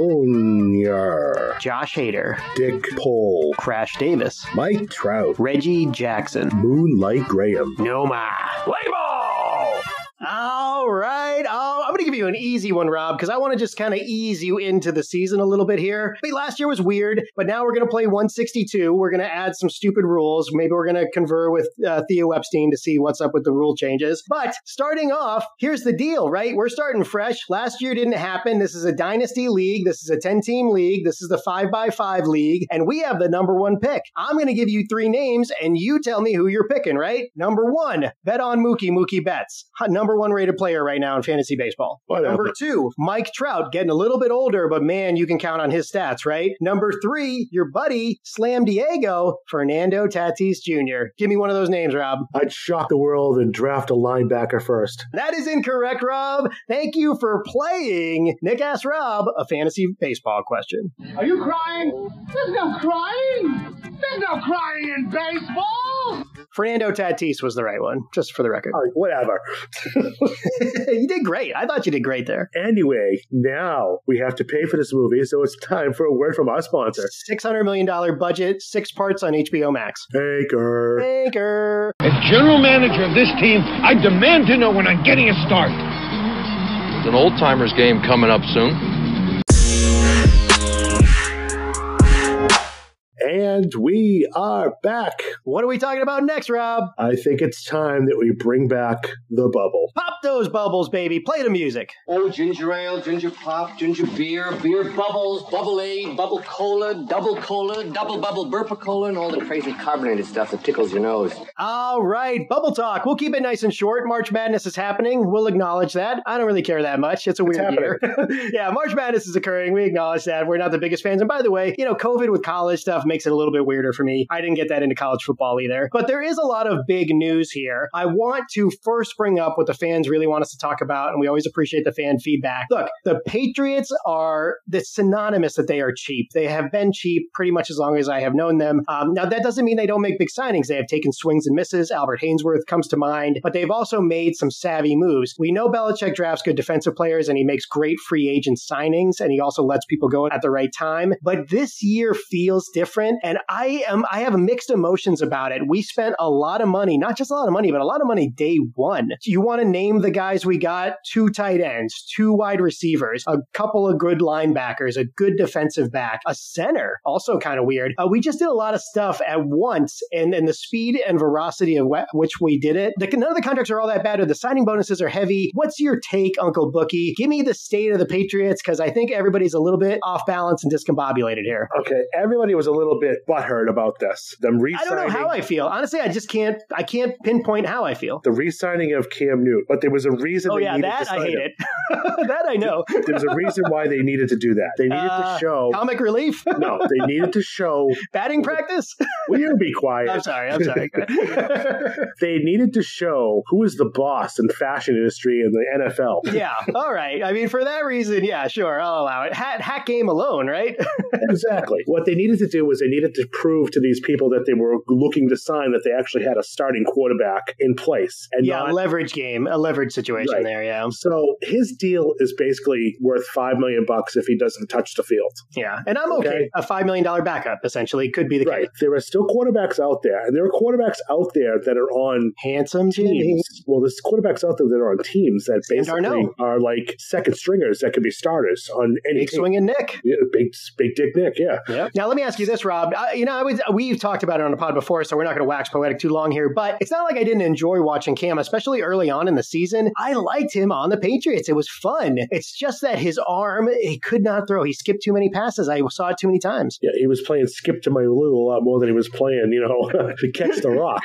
Junior Josh Hader. Dick Pole. Crash Davis. Mike Trout. Reggie Jackson. Moonlight Graham. Noma. Play ball! All right. Oh, I'm going to give you an easy one, Rob, because I want to just kind of ease you into the season a little bit here. But last year was weird, but now we're going to play one sixty-two. We're going to add some stupid rules. Maybe we're going to confer with uh, Theo Epstein to see what's up with the rule changes. But starting off, here's the deal, right? We're starting fresh. Last year didn't happen. This is a dynasty league. This is a ten-team league. This is the five by five league. And we have the number one pick. I'm going to give you three names, and you tell me who you're picking, right? Number one, bet on Mookie, Mookie Betts. Number one rated player right now in fantasy baseball. baseball. Whatever. Number two, Mike Trout, getting a little bit older, but man, you can count on his stats, right? Number three, your buddy, Slam Diego, Fernando Tatis Junior Give me one of those names, Rob. I'd shock the world and draft a linebacker first. That is incorrect, Rob. Thank you for playing Nick Ask Rob a fantasy baseball question. Are you crying? There's no crying. There's no crying in baseball. Fernando Tatis was the right one, just for the record. All right, whatever. You did great. I thought you did great there. Anyway, now we have to pay for this movie, so it's time for a word from our sponsor. six hundred million dollars budget, six parts on H B O Max. Anchor. Anchor. As general manager of this team, I demand to know when I'm getting a start. There's an old-timers game coming up soon. And we are back. What are we talking about next, Rob? I think it's time that we bring back the bubble. Pop those bubbles, baby. Play the music. Oh, ginger ale, ginger pop, ginger beer, beer bubbles, bubble aid, bubble cola, double cola, double bubble burpa-cola, and all the crazy carbonated stuff that tickles your nose. All right, bubble talk. We'll keep it nice and short. March Madness is happening. We'll acknowledge that. I don't really care that much. It's a weird year. Yeah, March Madness is occurring. We acknowledge that. We're not the biggest fans. And by the way, you know, COVID with college stuff makes it a little bit weirder for me. I didn't get that into college football either. But there is a lot of big news here. I want to first bring up what the fans really want us to talk about, and we always appreciate the fan feedback. Look, the Patriots are the synonymous that they are cheap. They have been cheap pretty much as long as I have known them. Um, now, that doesn't mean they don't make big signings. They have taken swings and misses. Albert Hainsworth comes to mind, but they've also made some savvy moves. We know Belichick drafts good defensive players, and he makes great free agent signings, and he also lets people go at the right time. But this year feels different, and I am I have mixed emotions about it. We spent a lot of money, not just a lot of money, but a lot of money day one. You want to name the guys we got? Two tight ends, two wide receivers, a couple of good linebackers, a good defensive back, a center, also kind of weird. Uh, we just did a lot of stuff at once, and, and the speed and veracity of wh- which we did it. The, none of the contracts are all that bad, or the signing bonuses are heavy. What's your take, Uncle Bookie? Give me the state of the Patriots, because I think everybody's a little bit off balance and discombobulated here. Okay, everybody was a little bit butthurt about this. Them re-signing, I don't know how I feel. Honestly, I just can't, I can't pinpoint how I feel. The re-signing of Cam Newton, but there was a reason oh, they yeah, needed that to sign I hate him. it. That I know. There was a reason why they needed to do that. They needed uh, to show... Comic relief? No, they needed to show... Batting practice? Will you be quiet? I'm sorry, I'm sorry. They needed to show who is the boss in the fashion industry in the N F L. Yeah, all right. I mean, for that reason, yeah, sure, I'll allow it. Hat, hat game alone, right? Exactly. What they needed to do was they needed to prove to these people that they were looking to sign that they actually had a starting quarterback in place. And yeah, not, a leverage game, a leverage situation right. there, yeah. So his deal is basically worth five million bucks if he doesn't touch the field. Yeah, and I'm okay. okay. A five million dollars backup, essentially, could be the right. case. There are still quarterbacks out there, and there are quarterbacks out there that are on handsome teams. Jimmy. Well, there's quarterbacks out there that are on teams that basically are like second stringers that could be starters on any big team. swinging Nick. Yeah, big, big dick Nick, yeah. Yep. Now, let me ask you this, Rob. Uh, you know, I was, we've talked about it on the pod before, so we're not going to wax poetic too long here, but it's not like I didn't enjoy watching Cam, especially early on in the season. I liked him on the Patriots. It was fun. It's just that his arm, he could not throw. He skipped too many passes. I saw it too many times. Yeah, he was playing skip to my Lou a lot more than he was playing, you know, to catch the rock.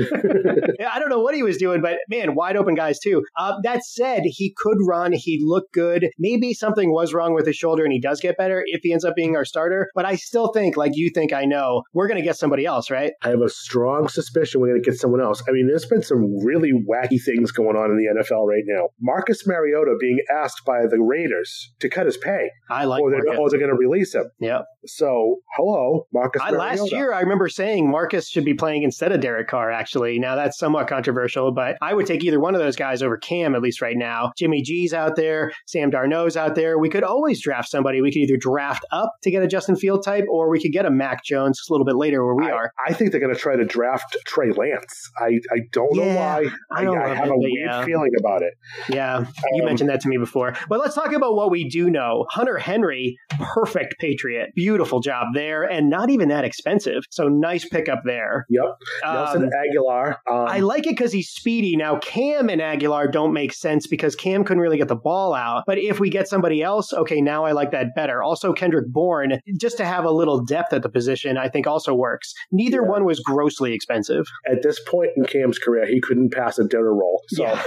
Yeah, I don't know what he was doing, but man, wide open guys too. Uh, that said, he could run. He looked good. Maybe something was wrong with his shoulder and he does get better if he ends up being our starter. But I still think, like you think I know, we're going to get somebody else, right? I have a strong suspicion we're going to get someone else. I mean, there's been some really wacky things going on in the N F L right now. Marcus Mariota being asked by the Raiders to cut his pay. I like or they're, Marcus. Or they're going to release him. Yeah. So, hello, Marcus I, Mariota. Last year, I remember saying Marcus should be playing instead of Derek Carr, actually. Now, that's somewhat controversial, but I would take either one of those guys over Cam, at least right now. Jimmy G's out there. Sam Darnold's out there. We could always draft somebody. We could either draft up to get a Justin Field type, or we could get a Mac Jones a little bit later where we I, are. I think they're going to try to draft Trey Lance. I, I don't yeah, know why. I, don't I, I have it, a weird yeah. feeling about it. Yeah, you um, mentioned that to me before. But let's talk about what we do know. Hunter Henry, perfect Patriot. Beautiful job there, and not even that expensive. So nice pickup there. Yep. Nelson um, Aguilar. Um, I like it because he's speedy. Now, Cam and Aguilar don't make sense because Cam couldn't really get the ball out. But if we get somebody else, okay, now I like that better. Also, Kendrick Bourne, just to have a little depth at the position. position, I think also works. Neither yeah. one was grossly expensive. At this point in Cam's career, he couldn't pass a dinner roll. So. Yeah.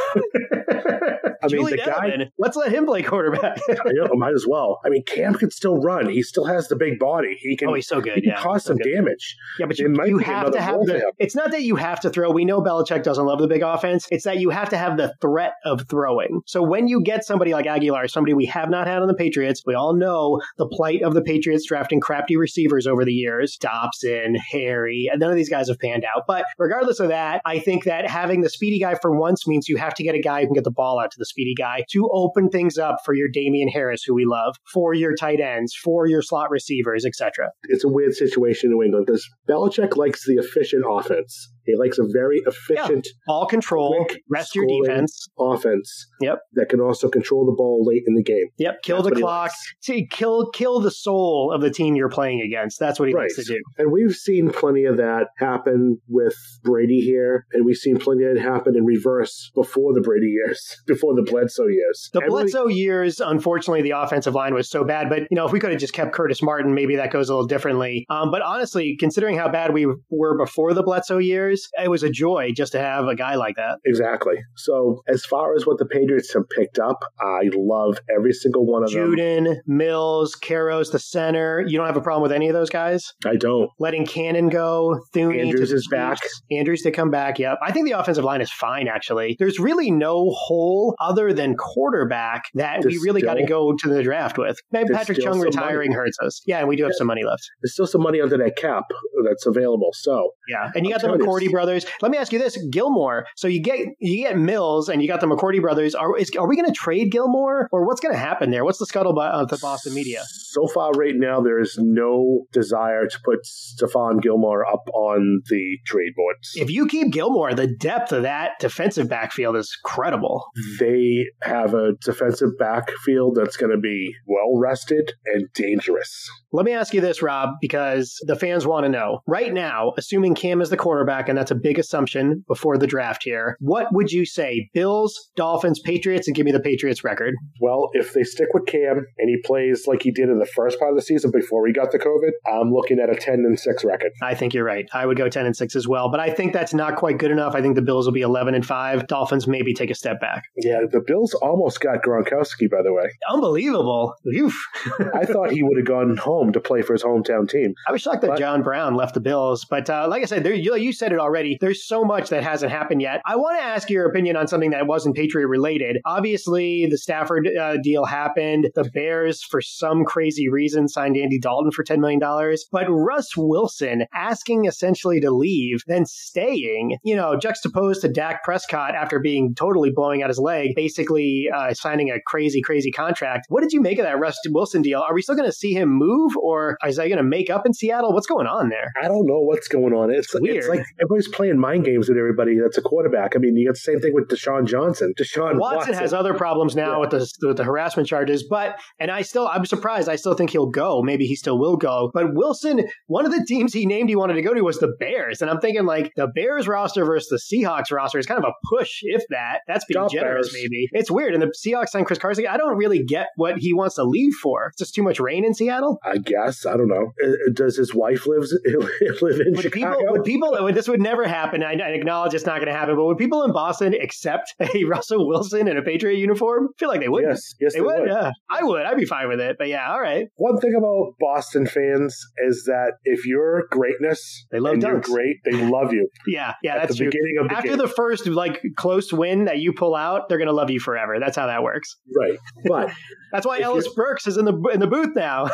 I mean, Julian the guy, Edelman, let's let him play quarterback. I know, might as well. I mean, Cam could still run. He still has the big body. He can. Oh, he's so good. He can yeah, cause so some good. damage. Yeah, but you, you have to have the. It's not that you have to throw. We know Belichick doesn't love the big offense. It's that you have to have the threat of throwing. So when you get somebody like Aguilar, somebody we have not had on the Patriots, we all know the plight of the Patriots drafting crafty receivers over the years. Dobson, Harry, and none of these guys have panned out. But regardless of that, I think that having the speedy guy for once means you have to get a guy who can get the ball out to the speedy guy to open things up for your Damian Harris, who we love, for your tight ends, for your slot receivers, et cetera. It's a weird situation in New England because Belichick likes the efficient offense. He likes a very efficient, yeah. ball control, rest your defense offense. Yep, that can also control the ball late in the game. Yep, kill That's the clock. See, kill kill the soul of the team you're playing against. That's what he right. likes to do. And we've seen plenty of that happen with Brady here, and we've seen plenty of it happen in reverse before the Brady years, before the Bledsoe years. The Everybody- Bledsoe years, unfortunately, the offensive line was so bad. But you know, if we could have just kept Curtis Martin, maybe that goes a little differently. Um, but honestly, considering how bad we were before the Bledsoe years, it was a joy just to have a guy like that. Exactly. So as far as what the Patriots have picked up, I love every single one of Juden, them. Juden, Mills, Karros, the center. You don't have a problem with any of those guys? I don't. Letting Cannon go. Thuney Andrews to is back. Andrews to come back. Yep. I think the offensive line is fine, actually. There's really no hole other than quarterback that There's we really got to go to the draft with. Maybe Patrick Chung retiring money. hurts us. Yeah, and we do have yeah. some money left. There's still some money under that cap that's available. So yeah, and you got the McCourty brothers. Let me ask you this, Gilmore. So you get you get Mills and you got the McCourty brothers. Are is, are we going to trade Gilmore, or what's going to happen there? What's the scuttlebutt of the Boston media? So far, right now, there is no desire to put Stephon Gilmore up on the trade boards. If you keep Gilmore, the depth of that defensive backfield is credible. They have a defensive backfield that's going to be well rested and dangerous. Let me ask you this, Rob, because the fans want to know. Right now, assuming Cam is the quarterback, and that's a big assumption before the draft here, what would you say? Bills, Dolphins, Patriots, and give me the Patriots record. Well, if they stick with Cam and he plays like he did in the first part of the season before he got the COVID, I'm looking at a ten and six record. I think you're right. I would go ten and six as well, but I think that's not quite good enough. I think the Bills will be eleven and five. Dolphins maybe take a step back. Yeah, the Bills almost got Gronkowski, by the way. Unbelievable. Oof. I thought he would have gone home to play for his hometown team. I was shocked that but, John Brown left the Bills, but uh, like I said, there, you, you said it already. There's so much that hasn't happened yet. I want to ask your opinion on something that wasn't Patriot related. Obviously, the Stafford uh, deal happened. The Bears, for some crazy reason, signed Andy Dalton for ten million dollars. But Russ Wilson asking essentially to leave, then staying, you know, juxtaposed to Dak Prescott after being totally blowing out his leg, basically uh, signing a crazy, crazy contract. What did you make of that Russ Wilson deal? Are we still going to see him move, or is that going to make up in Seattle? What's going on there? I don't know what's going on. It's, it's weird. It's like everybody's playing mind games with everybody that's a quarterback. I mean, you got the same thing with Deshaun Johnson. Deshaun Watson, Watson has other problems now yeah. with the with the harassment charges, but and I still I'm surprised. I still think he'll go. Maybe he still will go. But Wilson, one of the teams he named he wanted to go to was the Bears, and I'm thinking like the Bears roster versus the Seahawks roster is kind of a push, if that. That's being Stop generous, Bears. Maybe. It's weird. And the Seahawks signed Chris Carson. I don't really get what he wants to leave for. It's just too much rain in Seattle. I guess I don't know. Does his wife live live in would Chicago? People, would people? This would never happen. I, I acknowledge it's not going to happen. But would people in Boston accept a Russell Wilson in a Patriot uniform? I feel like they would. Yes, yes, they, they would. would. Yeah, I would. I'd be fine with it. But yeah, all right. One thing about Boston fans is that if you're greatness, they love and dunks. You're great. They love you. yeah, yeah, At that's the true. Beginning of the After game. the first like close win that you pull out, they're going to love you forever. That's how that works. Right, but that's why Ellis Burks is in the in the booth now.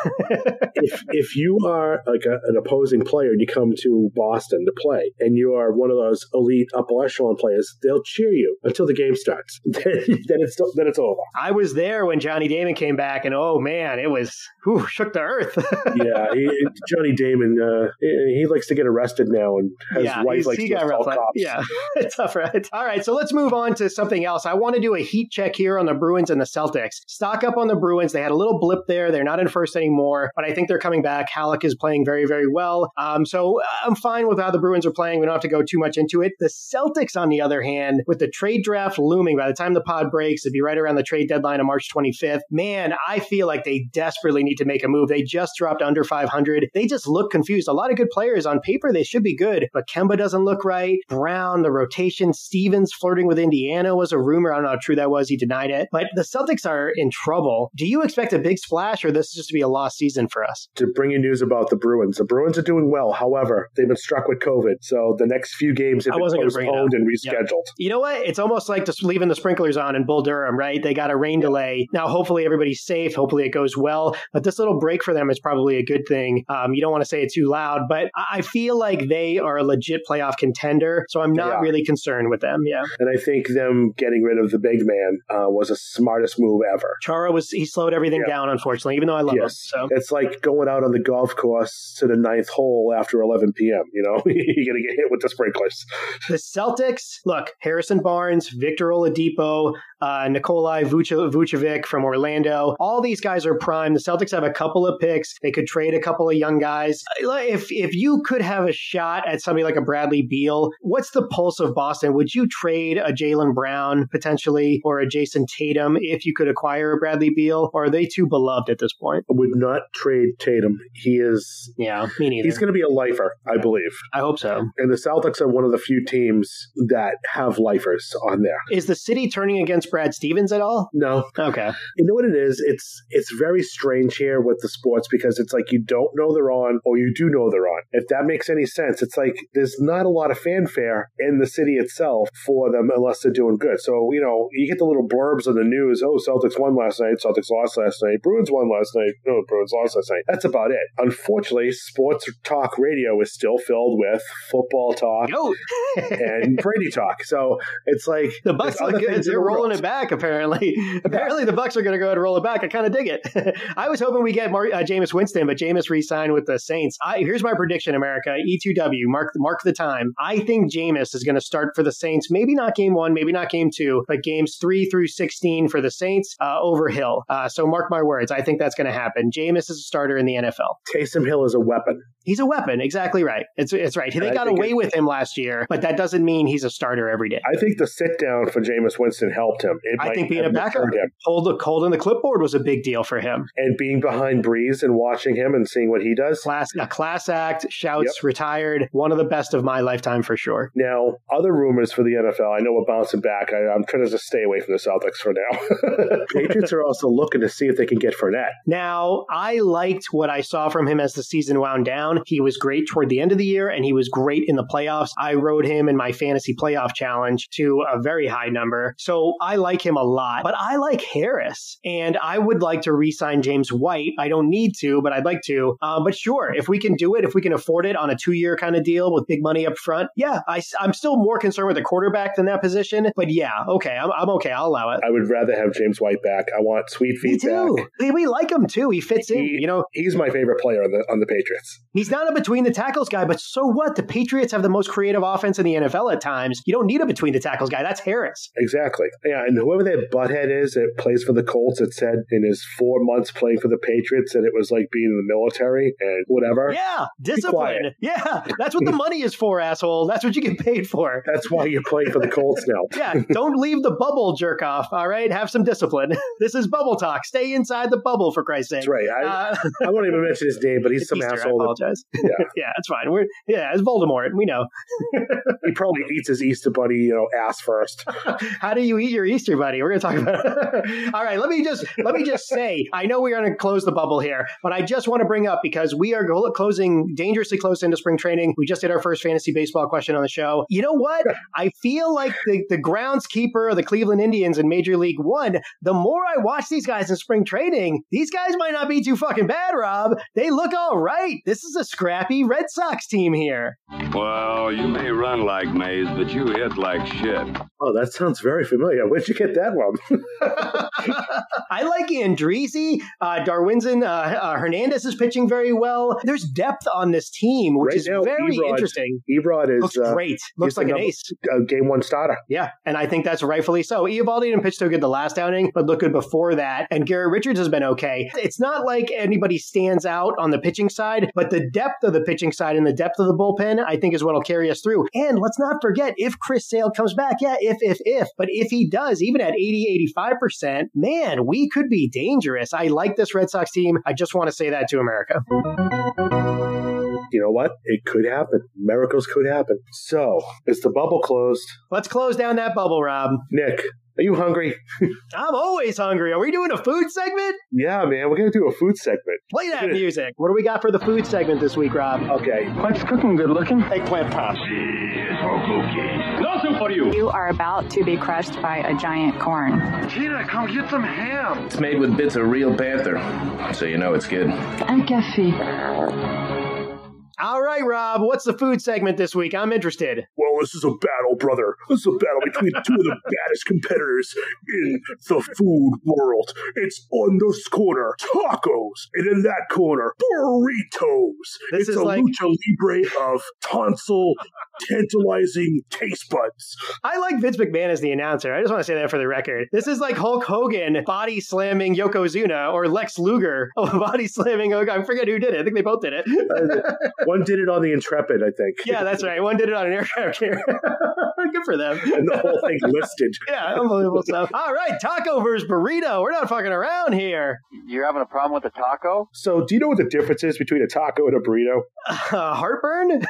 if if you are like a, an opposing player and you come to Boston to play, and you are one of those elite upper echelon players, they'll cheer you until the game starts. then, then it's then it's over. I was there when Johnny Damon came back, and oh man, it was whew, shook the earth. yeah, he, Johnny Damon, uh, he, he likes to get arrested now, and his yeah, wife likes to call cops. Yeah, tough, right? All right, so let's move on to something else. I want to do a heat check here on the Bruins and the Celtics. Stock up on the Bruins. They had a little blip there. They're not in first anymore, but I think they're coming back. Halleck is playing very, very well. Um, so I'm fine with how the Bruins are playing We don't have to go too much into it. The Celtics, on the other hand, with the trade draft looming, by the time the pod breaks, it'd be right around the trade deadline on March twenty-fifth. Man, I feel like they desperately need to make a move. They just dropped under five hundred. They just look confused. A lot of good players on paper. They should be good, but Kemba doesn't look right. Brown, the rotation, Stevens flirting with Indiana was a rumor. I don't know how true that was. He denied it. But the Celtics are in trouble. Do you expect a big splash, or this is just to be a lost season for us? To bring you news about the Bruins. The Bruins are doing well. However, they've been struck with COVID. So the next few games have been postponed and rescheduled. Yep. You know what? It's almost like just leaving the sprinklers on in Bull Durham, right? They got a rain delay. Now, hopefully everybody's safe. Hopefully it goes well. But this little break for them is probably a good thing. Um, you don't want to say it too loud, but I feel like they are a legit playoff contender. So I'm not yeah. really concerned with them. Yeah. And I think them getting rid of the big man uh, was the smartest move ever. Chara was, he slowed everything yeah. down, unfortunately, even though I love yes. him. So. It's like going out on the golf course to the ninth hole after eleven p.m. You know, you're going to get hit with the sprinklers. The Celtics, look, Harrison Barnes, Victor Oladipo, uh, Nikolai Vucevic from Orlando. All these guys are prime. The Celtics have a couple of picks. They could trade a couple of young guys. If if you could have a shot at somebody like a Bradley Beal, what's the pulse of Boston? Would you trade a Jaylen Brown potentially or a Jason Tatum if you could acquire a Bradley Beal? Or are they too beloved at this point? I would not trade Tatum. He is... Yeah, me neither. He's going to be a lifer, I believe. I hope so. And the Celtics are one of the few teams that have lifers on there. Is the city turning against Brad Stevens at all? No. Okay. You know what it is? It's it's very strange here with the sports because it's like you don't know they're on or you do know they're on. If that makes any sense, it's like there's not a lot of fanfare in the city itself for them unless they're doing good. So, you know, you get the little blurbs on the news. Oh, Celtics won last night. Celtics lost last night. Bruins won last night. No, Bruins lost last night. That's about it. Unfortunately, sports talk radio is still filled with football talk and Brady talk. So it's like the Bucks look good. They're rolling it back. Apparently, apparently the Bucks are going to go ahead and roll it back. I kind of dig it. I was hoping we get Mar- uh, Jameis Winston, but Jameis re-signed with the Saints. I, here's my prediction, America. E two W. Mark mark the time. I think Jameis is going to start for the Saints. Maybe not game one, maybe not game two, but games three through sixteen for the Saints uh, over Hill. Uh, so mark my words. I think that's going to happen. Jameis is a starter in the N F L. Taysom Hill is a weapon. He's a weapon. Exactly right. It's it's right. They got away it, with him last year, but that doesn't mean he's a starter every day. I think the sit down for Jameis Winston helped him. It I think being a backup, hold the hold in the clipboard was a big deal for him. And being behind Breeze and watching him and seeing what he does. Class, a class act, shouts, yep. retired. One of the best of my lifetime for sure. Now, other rumors for the N F L. I know we're bouncing back. I, I'm trying to just stay away from the Celtics for now. Patriots are also looking to see if they can get Fournette. Now, I liked what I saw from him as the season wound down. He was great toward the end of the year, and he was great in the playoffs. I rode him in my fantasy playoff challenge to a very high number. So I like him a lot, but I like Harris, and I would like to re-sign James White. I don't need to, but I'd like to. Um, but sure, if we can do it, if we can afford it on a two-year kind of deal with big money up front, yeah, I, I'm still more concerned with the quarterback than that position. But yeah, okay, I'm, I'm okay. I'll allow it. I would rather have James White back. I want Sweet Feet Me too. back. We, we like him too. He fits he, in. You know, he's my favorite player on the on the Patriots. He's not a between the tackles guy, but so what? The Patriots have the most creative offense in the N F L at times. You don't need a between the tackles guy. That's Harris. Exactly. Yeah, and whoever that butthead is that plays for the Colts, it said in his four months playing for the Patriots that it was like being in the military and whatever. Yeah, discipline. Yeah, that's what the money is for, asshole. That's what you get paid for. That's why you're playing for the Colts now. Yeah, don't leave the bubble, jerk off, all right? Have some discipline. This is bubble talk. Stay inside the bubble, for Christ's sake. That's right. I, uh, I won't even mention his name, but he's some Easter, asshole. I apologize. That, yeah. yeah, that's fine. We're Yeah, it's Voldemort. We know. He probably eats his Easter bunny, you know, ass first. How do you eat your Easter bunny? We're going to talk about it. All right, let me just let me just say, I know we are going to close the bubble here, but I just want to bring up, because we are closing dangerously close into spring training. We just did our first fantasy baseball question on the show. You know what? I feel like the, the groundskeeper of the Cleveland Indians in Major League One, the more I watch these guys in spring training, these guys might not be too fucking bad, Rob. They look all right. This is a scrappy Red Sox team here. Well, you may run like Mays, but you hit like shit. Oh, that sounds very familiar. Which Where'd you get that one? I like Andrizi. Uh, Darwinzon uh, uh, Hernandez is pitching very well. There's depth on this team, which Right is now, very Erod, interesting. Erod is Looks uh, great. Looks he's like the an number- ace. uh, game one starter. Yeah, and I think that's rightfully so. Eovaldi didn't pitch so good the last outing, but looked good before that. And Garrett Richards has been okay. It's not like anybody stands out on the pitching side, but the depth of the pitching side and the depth of the bullpen, I think, is what will carry us through. And let's not forget, if Chris Sale comes back, yeah, if, if, if, but if he does, even at eighty, eighty-five percent, man, we could be dangerous. I like this Red Sox team. I just want to say that to America. You know what? It could happen. Miracles could happen. So, is the bubble closed? Let's close down that bubble, Rob. Nick, are you hungry? I'm always hungry. Are we doing a food segment? Yeah, man. We're going to do a food segment. Play that music. What do we got for the food segment this week, Rob? Okay. What's cooking good looking? Eggplant pop. Nothing for you. You are about to be crushed by a giant corn. Tina, come get some ham. It's made with bits of real panther, so you know it's good. Un café. All right, Rob, what's the food segment this week? I'm interested. Well, this is a battle, brother. This is a battle between two of the baddest competitors in the food world. It's on this corner, tacos, and in that corner, burritos. This it's is a like- lucha libre of tonsil, tantalizing taste buds. I like Vince McMahon as the announcer. I just want to say that for the record. This is like Hulk Hogan body slamming Yokozuna or Lex Luger body slamming. I forget who did it. I think they both did it. One did it on the Intrepid, I think. Yeah, that's right. One did it on an aircraft carrier. Good for them. And the whole thing listed. Yeah, unbelievable stuff. All right, taco versus burrito. We're not fucking around here. You're having a problem with the taco? So, do you know what the difference is between a taco and a burrito? Uh, heartburn?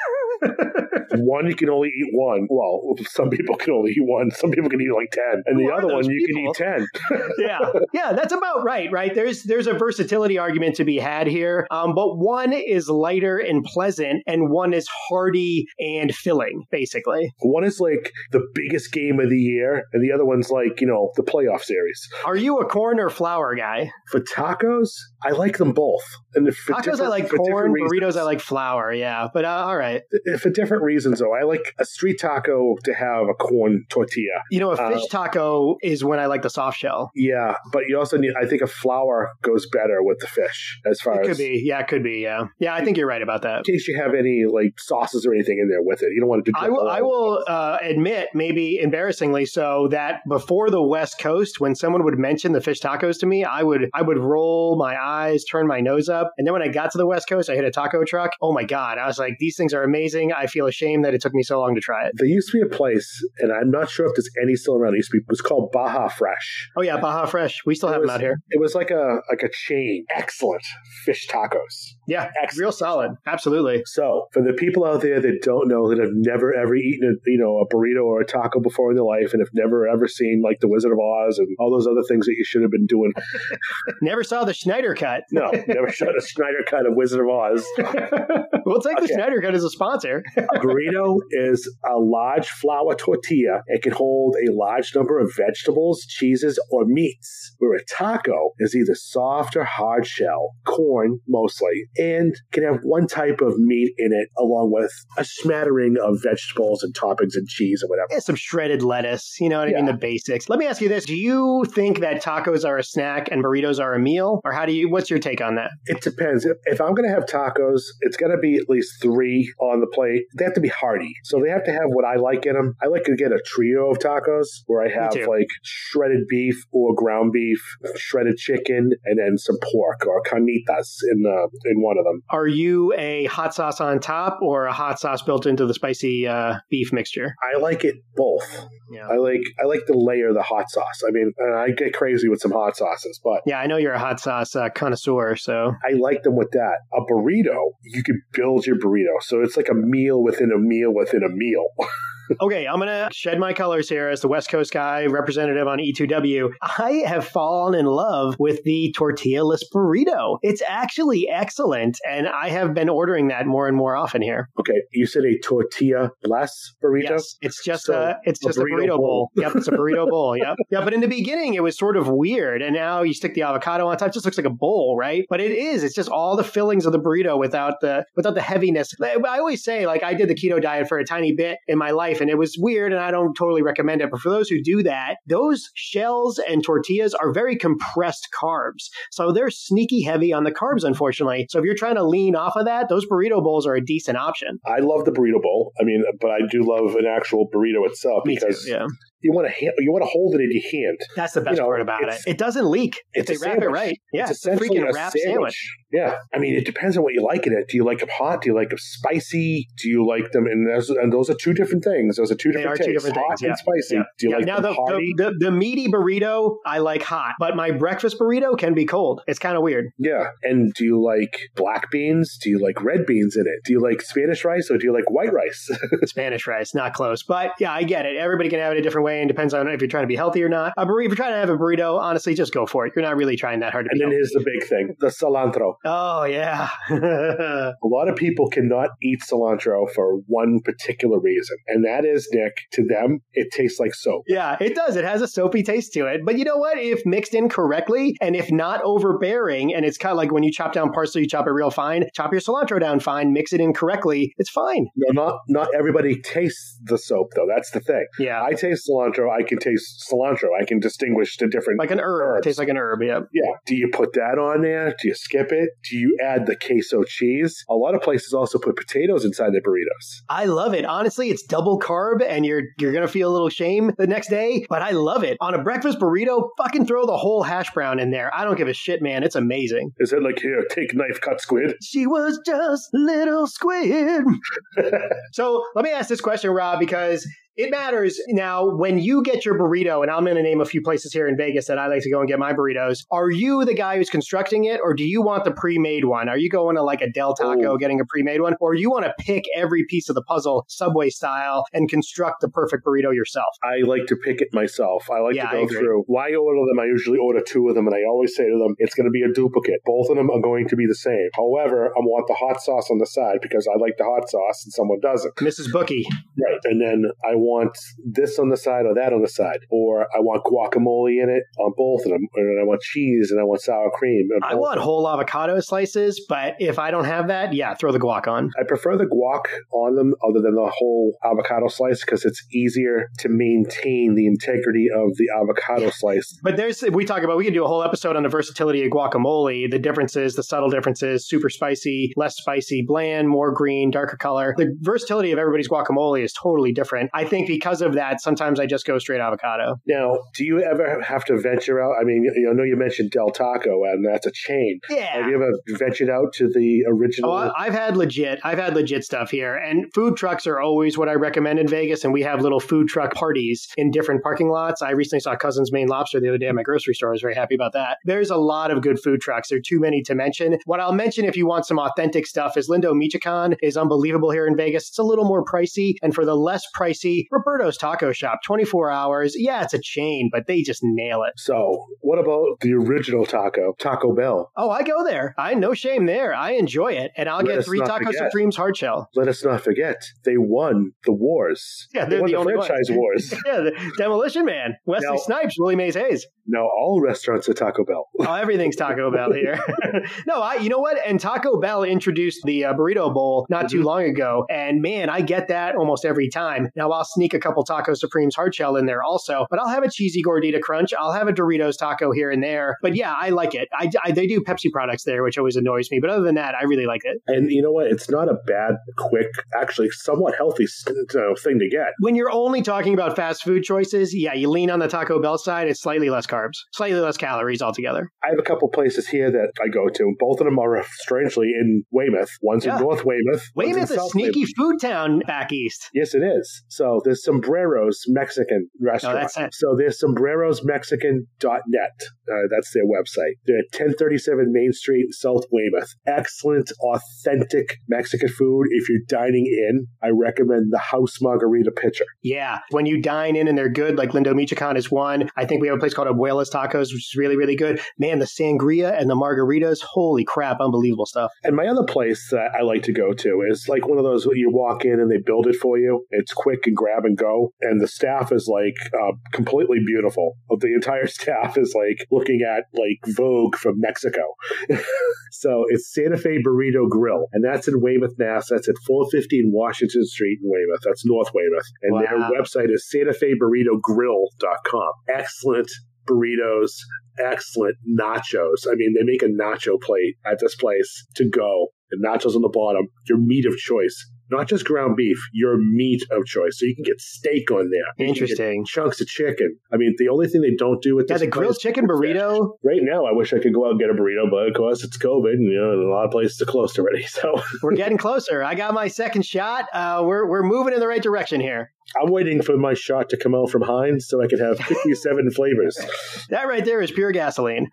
One, you can only eat one. Well, some people can only eat one. Some people can eat like ten. And Who the are other those one, you people? can eat ten. yeah. Yeah, that's about right, right? There's there's a versatility argument to be had here. Um, but one is lighter and pleasant, and one is hearty and filling, basically. One is like the biggest game of the year, and the other one's like, you know, the playoff series. Are you a corn or flour guy? For tacos, I like them both. And for Tacos, I different- like for corn. different Burritos, reasons. I like flour. Yeah, but uh, all right. For different reasons, though. I like a street taco to have a corn tortilla. You know, a fish Uh, taco is when I like the soft shell. Yeah, but you also need, I think a flour goes better with the fish as far It as. could be. Yeah, it could be. Yeah. Yeah, I think you're right about that. In case you have any like sauces or anything in there with it. You don't want to do I will, I will uh, admit, maybe embarrassingly so, that before the West Coast, when someone would mention the fish tacos to me, I would I would roll my eyes, turn my nose up. And then when I got to the West Coast, I hit a taco truck. Oh my God. I was like, these things are amazing. I feel ashamed that it took me so long to try it. There used to be a place, and I'm not sure if there's any still around. It used to be, it was called Baja Fresh. Oh yeah, Baja Fresh. We still It have was, them out here. It was like a like a chain. Excellent fish tacos. Yeah, Excellent. real solid. Absolutely. So, for the people out there that don't know, that have never ever eaten a you know a burrito or a taco before in their life, and have never ever seen like the Wizard of Oz and all those other things that you should have been doing, Never saw the Schneider cut. no, never shot a Schneider cut of Wizard of Oz. We'll take the Okay. Schneider cut as a sponsor. A burrito is a large flour tortilla. It can hold a large number of vegetables, cheeses, or meats. Where a taco is either soft or hard shell, corn mostly, and can have one type of meat in it along with a smattering of vegetables and toppings and cheese or whatever. Yeah, some shredded lettuce. You know what I mean? Yeah. The basics. Let me ask you this. Do you think that tacos are a snack and burritos are a meal? Or how do you, what's your take on that? It depends. If, if I'm going to have tacos, it's got to be at least three on the plate. They have to be hearty. So they have to have what I like in them. I like to get a trio of tacos where I have too. like shredded beef or ground beef, shredded chicken, and then some pork or carnitas in uh, in one of them. Are you a hot sauce on top or a hot sauce built into the spicy uh, beef mixture? I like it both. Yeah. I like I like the layer, the hot sauce. I mean, and I get crazy with some hot sauces, but Yeah, I know you're a hot sauce uh, connoisseur, so I like them with that. A burrito, you could build your burrito. So it's like a meal within a meal within a meal. okay, I'm going to shed my colors here as the West Coast guy, representative on E two W. I have fallen in love with the tortilla-less burrito. It's actually excellent, and I have been ordering that more and more often here. Okay, you said a tortilla-less burrito? Yes, it's just So, a it's a just a burrito burrito bowl. bowl. Yep, it's a burrito bowl. Yep, yeah. But in the beginning, it was sort of weird, and now you stick the avocado on top. It just looks like a bowl, right? But it is. It's just all the fillings of the burrito without the without the heaviness. I always say, like, I did the keto diet for a tiny bit in my life, and it was weird, and I don't totally recommend it. But for those who do that, those shells and tortillas are very compressed carbs. So they're sneaky heavy on the carbs, unfortunately. So if you're trying to lean off of that, those burrito bowls are a decent option. I love the burrito bowl. I mean, but I do love an actual burrito itself Me because too, yeah. you want to ha- you want to hold it in your hand. That's the best you know, part about it. It doesn't leak if they wrap it right. Yeah, it's, it's a freaking a wrap sandwich. sandwich. Yeah, I mean, it depends on what you like in it. Do you like them hot? Do you like them spicy? Do you like them? And those, and those are two different things. Those are two They different are tastes. two different hot things. Yeah. and spicy. Yeah. Do you yeah. like now them the, hearty? the, the the meaty burrito I like hot, but my breakfast burrito can be cold. It's kind of weird. Yeah. And do you like black beans? Do you like red beans in it? Do you like Spanish rice or do you like white rice? Spanish rice, not close. But yeah, I get it. Everybody can have it a different way and depends on if you're trying to be healthy or not. A burrito, if you're trying to have a burrito, honestly, just go for it. You're not really trying that hard to and be then healthy. here's the big thing, the cilantro. Oh, yeah. A lot of people cannot eat cilantro for one particular reason. And that is, Nick, to them, it tastes like soap. Yeah, it does. It has a soapy taste to it. But you know what? If mixed in correctly and if not overbearing, and it's kind of like when you chop down parsley, you chop it real fine, chop your cilantro down fine, mix it in correctly, it's fine. No, not not everybody tastes the soap, though. That's the thing. Yeah. I taste cilantro. I can taste cilantro. I can distinguish the different Like an herb. herbs. It tastes like an herb, yeah. Yeah. Do you put that on there? Do you skip it? Do you add the queso cheese? A lot of places also put potatoes inside their burritos. I love it. Honestly, it's double carb and you're you're going to feel a little shame the next day, but I love it. On a breakfast burrito, fucking throw the whole hash brown in there. I don't give a shit, man. It's amazing. Is it like, here, take knife, cut squid? She was just little squid. So let me ask this question, Rob, because it matters. Now, when you get your burrito, and I'm going to name a few places here in Vegas that I like to go and get my burritos, are you the guy who's constructing it, or do you want the pre-made one? Are you going to like a Del Taco Ooh. getting a pre-made one, or do you want to pick every piece of the puzzle Subway style and construct the perfect burrito yourself? I like to pick it myself. I like Yeah, to I go agree. through. Why order them? I usually order two of them, and I always say to them, it's going to be a duplicate. Both of them are going to be the same. However, I want the hot sauce on the side because I like the hot sauce and someone doesn't. Missus Bookie. Right. And then I want this on the side or that on the side. Or I want guacamole in it on both of them. And I want cheese and I want sour cream. on I both want of them. whole avocado slices, but if I don't have that, yeah, throw the guac on. I prefer the guac on them other than the whole avocado slice because it's easier to maintain the integrity of the avocado slice. But there's, we talk about, we can do a whole episode on the versatility of guacamole, the differences, the subtle differences, super spicy, less spicy, bland, more green, darker color. The versatility of everybody's guacamole is totally different. I think because of that, sometimes I just go straight avocado. Now, do you ever have to venture out? I mean, you know, you mentioned Del Taco, and that's a chain. Yeah. Have you ever ventured out to the original? Oh, I- I've had legit, I've had legit stuff here, and food trucks are always what I recommend in Vegas, and we have little food truck parties in different parking lots. I recently saw Cousin's Maine Lobster the other day at my grocery store. I was very happy about that. There's a lot of good food trucks. There are too many to mention. What I'll mention if you want some authentic stuff is Lindo Michoacan is unbelievable here in Vegas. It's a little more pricey, and for the less pricey, Roberto's Taco Shop, twenty-four hours. Yeah, it's a chain, but they just nail it. So, what about the original taco, Taco Bell? Oh, I go there. I no shame there. I enjoy it, and I'll Let get us three not Taco forget. Supremes hard shell. Let us not forget, they won the wars. Yeah, they they're won the the, only franchise ones. wars. Yeah, the Demolition Man, Wesley Now- Snipes, Willie Mays Hayes. Now, all restaurants are Taco Bell. Oh, everything's Taco Bell here. No, I. You know what? And Taco Bell introduced the uh, burrito bowl not too long ago, and man, I get that almost every time. Now I'll sneak a couple Taco Supremes hard shell in there also, but I'll have a cheesy gordita crunch. I'll have a Doritos taco here and there. But yeah, I like it. I, I they do Pepsi products there, which always annoys me. But other than that, I really like it. And you know what? It's not a bad, quick, actually somewhat healthy you know, thing to get. When you're only talking about fast food choices, yeah, you lean on the Taco Bell side. It's slightly less carbs, slightly less calories altogether. I have a couple places here that I go to. Both of them are strangely in Weymouth. One's Yeah. in North Weymouth. one's in Weymouth is South sneaky Weymouth. food town back east. Yes, it is. So there's Sombreros Mexican restaurant. that's it. So there's sombreros mexican dot net. Uh, that's their website. They're at ten thirty-seven Main Street, South Weymouth. Excellent, authentic Mexican food. If you're dining in, I recommend the House Margarita Pitcher. Yeah. When you dine in and they're good, like Lindo Michoacan is one. I think we have a place called Abuela's Tacos, which is really, really good. Man, the sangria and the margaritas, holy crap, unbelievable stuff. And my other place that I like to go to is like one of those where you walk in and they build it for you. It's quick and grab and go. And the staff is like uh, completely beautiful. The entire staff is like looking at like Vogue from Mexico. So it's Santa Fe Burrito Grill, and that's in Weymouth, Mass. That's at four fifteen Washington Street in Weymouth. That's North Weymouth. And Wow. their website is santa fe burrito grill dot com. Excellent burritos, excellent nachos. I mean, they make a nacho plate at this place to go. And nachos on the bottom, your meat of choice. Not just ground beef, your meat of choice. So you can get steak on there. You can Interesting. get chunks of chicken. I mean, the only thing they don't do with Yeah, this the grilled place- chicken burrito. Right now, I wish I could go out and get a burrito, but of course it's COVID, and you know, and a lot of places are closed already. So We're getting closer. I got my second shot. Uh, we're we're moving in the right direction here. I'm waiting for my shot to come out from Heinz so I can have fifty-seven flavors. That right there is pure gasoline.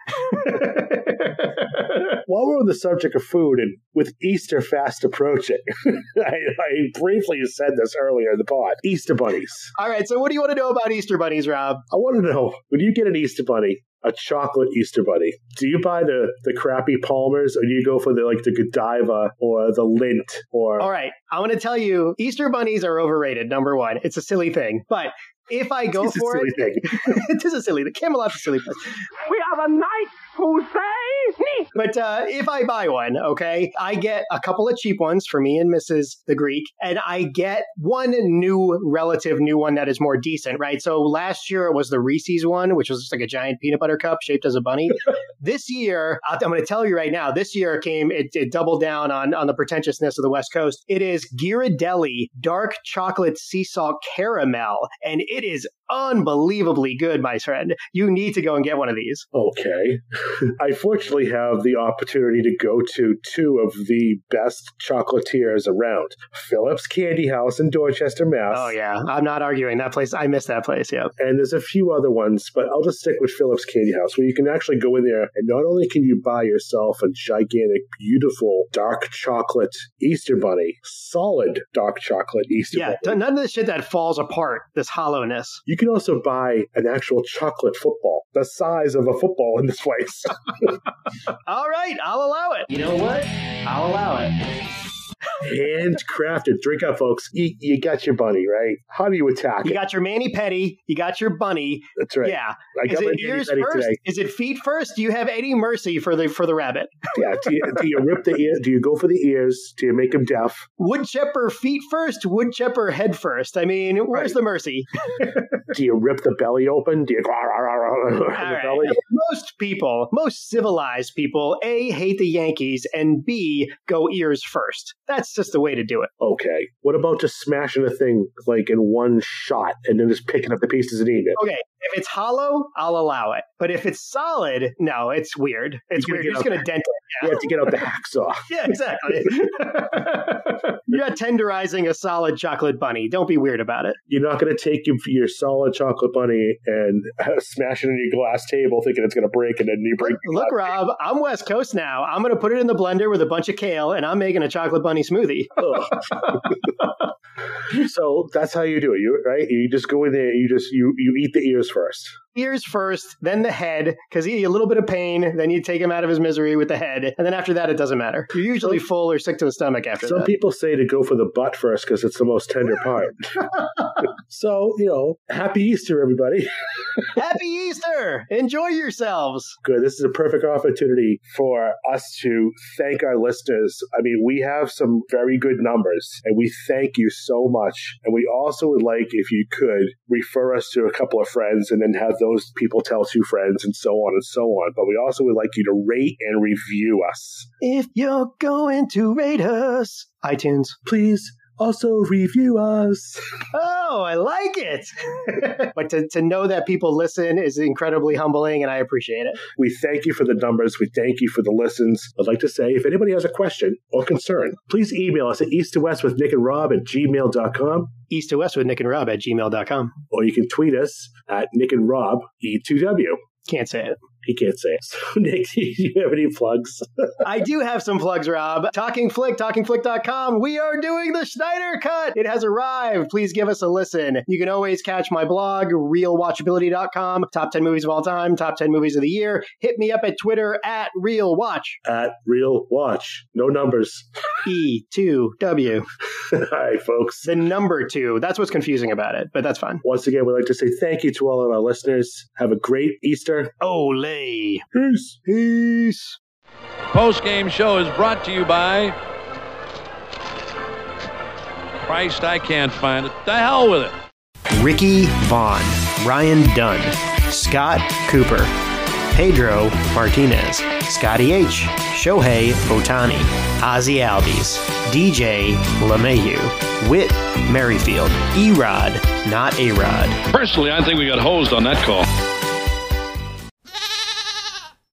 While we're on the subject of food, and with Easter fast approaching, I, I briefly said this earlier in the pod, Easter bunnies. All right, so what do you want to know about Easter bunnies, Rob? I want to know, when you get an Easter bunny, a chocolate Easter bunny, do you buy the, the crappy Palmers, or do you go for the like the Godiva or the Lindt? Or All right, I want to tell you, Easter bunnies are overrated, number one. It's a silly thing. But if I go It's a for silly it, thing. it is a silly thing. Camelot's a silly place. We have a knight who saves me. But uh, if I buy one, okay, I get a couple of cheap ones for me and Missus the Greek, and I get one new relative new one that is more decent, right? So last year it was the Reese's one, which was just like a giant peanut butter cup shaped as a bunny. This year, I'm going to tell you right now, this year it came, it, it doubled down on, on the pretentiousness of the West Coast. It is Ghirardelli dark chocolate sea salt caramel, and it is unbelievably good, my friend. You need to go and get one of these. Okay. I fortunately have the opportunity to go to two of the best chocolatiers around. Phillips Candy House in Dorchester, Mass. Oh, yeah. I'm not arguing. That place, I miss that place, yeah. And there's a few other ones, but I'll just stick with Phillips Candy House, where you can actually go in there, and not only can you buy yourself a gigantic, beautiful, dark chocolate Easter bunny, solid dark chocolate Easter Yeah, bunny. none of this shit that falls apart, this hollowness. You can also buy an actual chocolate football, the size of a football in this place. All right, I'll allow it. You know what? I'll allow it. Handcrafted. Drink up, folks. You, you got your bunny, right? How do you attack You it? got your mani-pedi, you got your bunny. That's right. Yeah. I got Is my it ears mani-pedi first? today. Is it feet first? Do you have any mercy for the for the rabbit? Yeah. Do you, do you rip the ear? Do you go for the ears? Do you make them deaf? Wood chipper feet first, wood chipper head first. I mean, where's Right. the mercy? Do you rip the belly open? Do you rah, rah, rah, rah, rah, All the right. belly? Most people, most civilized people, A, hate the Yankees, and B, go ears first. That's just the way to do it. Okay. What about just smashing a thing like in one shot and then just picking up the pieces and eating it? Okay, if it's hollow, I'll allow it. But if it's solid, no, it's weird. It's You weird. get You're just out going to dent it. You have to get out the hacksaw. Yeah, exactly. You're not tenderizing a solid chocolate bunny. Don't be weird about it. You're not going to take your, your solid chocolate bunny and uh, smash it in your glass table thinking it's going to break, and then you break. Look, look, Rob, I'm West Coast now. I'm going to put it in the blender with a bunch of kale, and I'm making a chocolate bunny smoothie. So that's how you do it, you right? You just go in there, you just you you eat the ears first. Ears first, then the head, because you a little bit of pain, then you take him out of his misery with the head, and then after that, it doesn't matter. You're usually full or sick to the stomach after Some that. people say to go for the butt first because it's the most tender part. So, you know, happy Easter, everybody. Happy Easter! Enjoy yourselves. Good. This is a perfect opportunity for us to thank our listeners. I mean, we have some very good numbers, and we thank you so much. And we also would like, if you could, refer us to a couple of friends and then have those people tell two friends and so on and so on. But we also would like you to rate and review us. If you're going to rate us, iTunes, please also review us. Oh, I like it. But to, to know that people listen is incredibly humbling, and I appreciate it. We thank you for the numbers. We thank you for the listens. I'd like to say, if anybody has a question or concern, please email us at east to west with Nick and Rob at gmail dot com. East to west with Nick and Rob at gmail dot com. Or you can tweet us at Nick and Rob E two W. Can't say it. He can't say it. So, Nick, do you have any plugs? I do have some plugs, Rob. Talking Flick, talking flick dot com. We are doing the Schneider Cut. It has arrived. Please give us a listen. You can always catch my blog, real watchability dot com. Top ten movies of all time, top ten movies of the year. Hit me up at Twitter at RealWatch. At Real Watch. No numbers. E two W. All right, folks. The number two. That's what's confusing about it, but that's fine. Once again, we'd like to say thank you to all of our listeners. Have a great Easter. Olay. Peace. Peace. Post-game show is brought to you by... Christ, I can't find it. The hell with it. Ricky Vaughn, Ryan Dunn, Scott Cooper, Pedro Martinez, Scotty H, Shohei Ohtani, Ozzy Albies, D J LeMahieu, Whit Merrifield, E-Rod, not A-Rod. Personally, I think we got hosed on that call.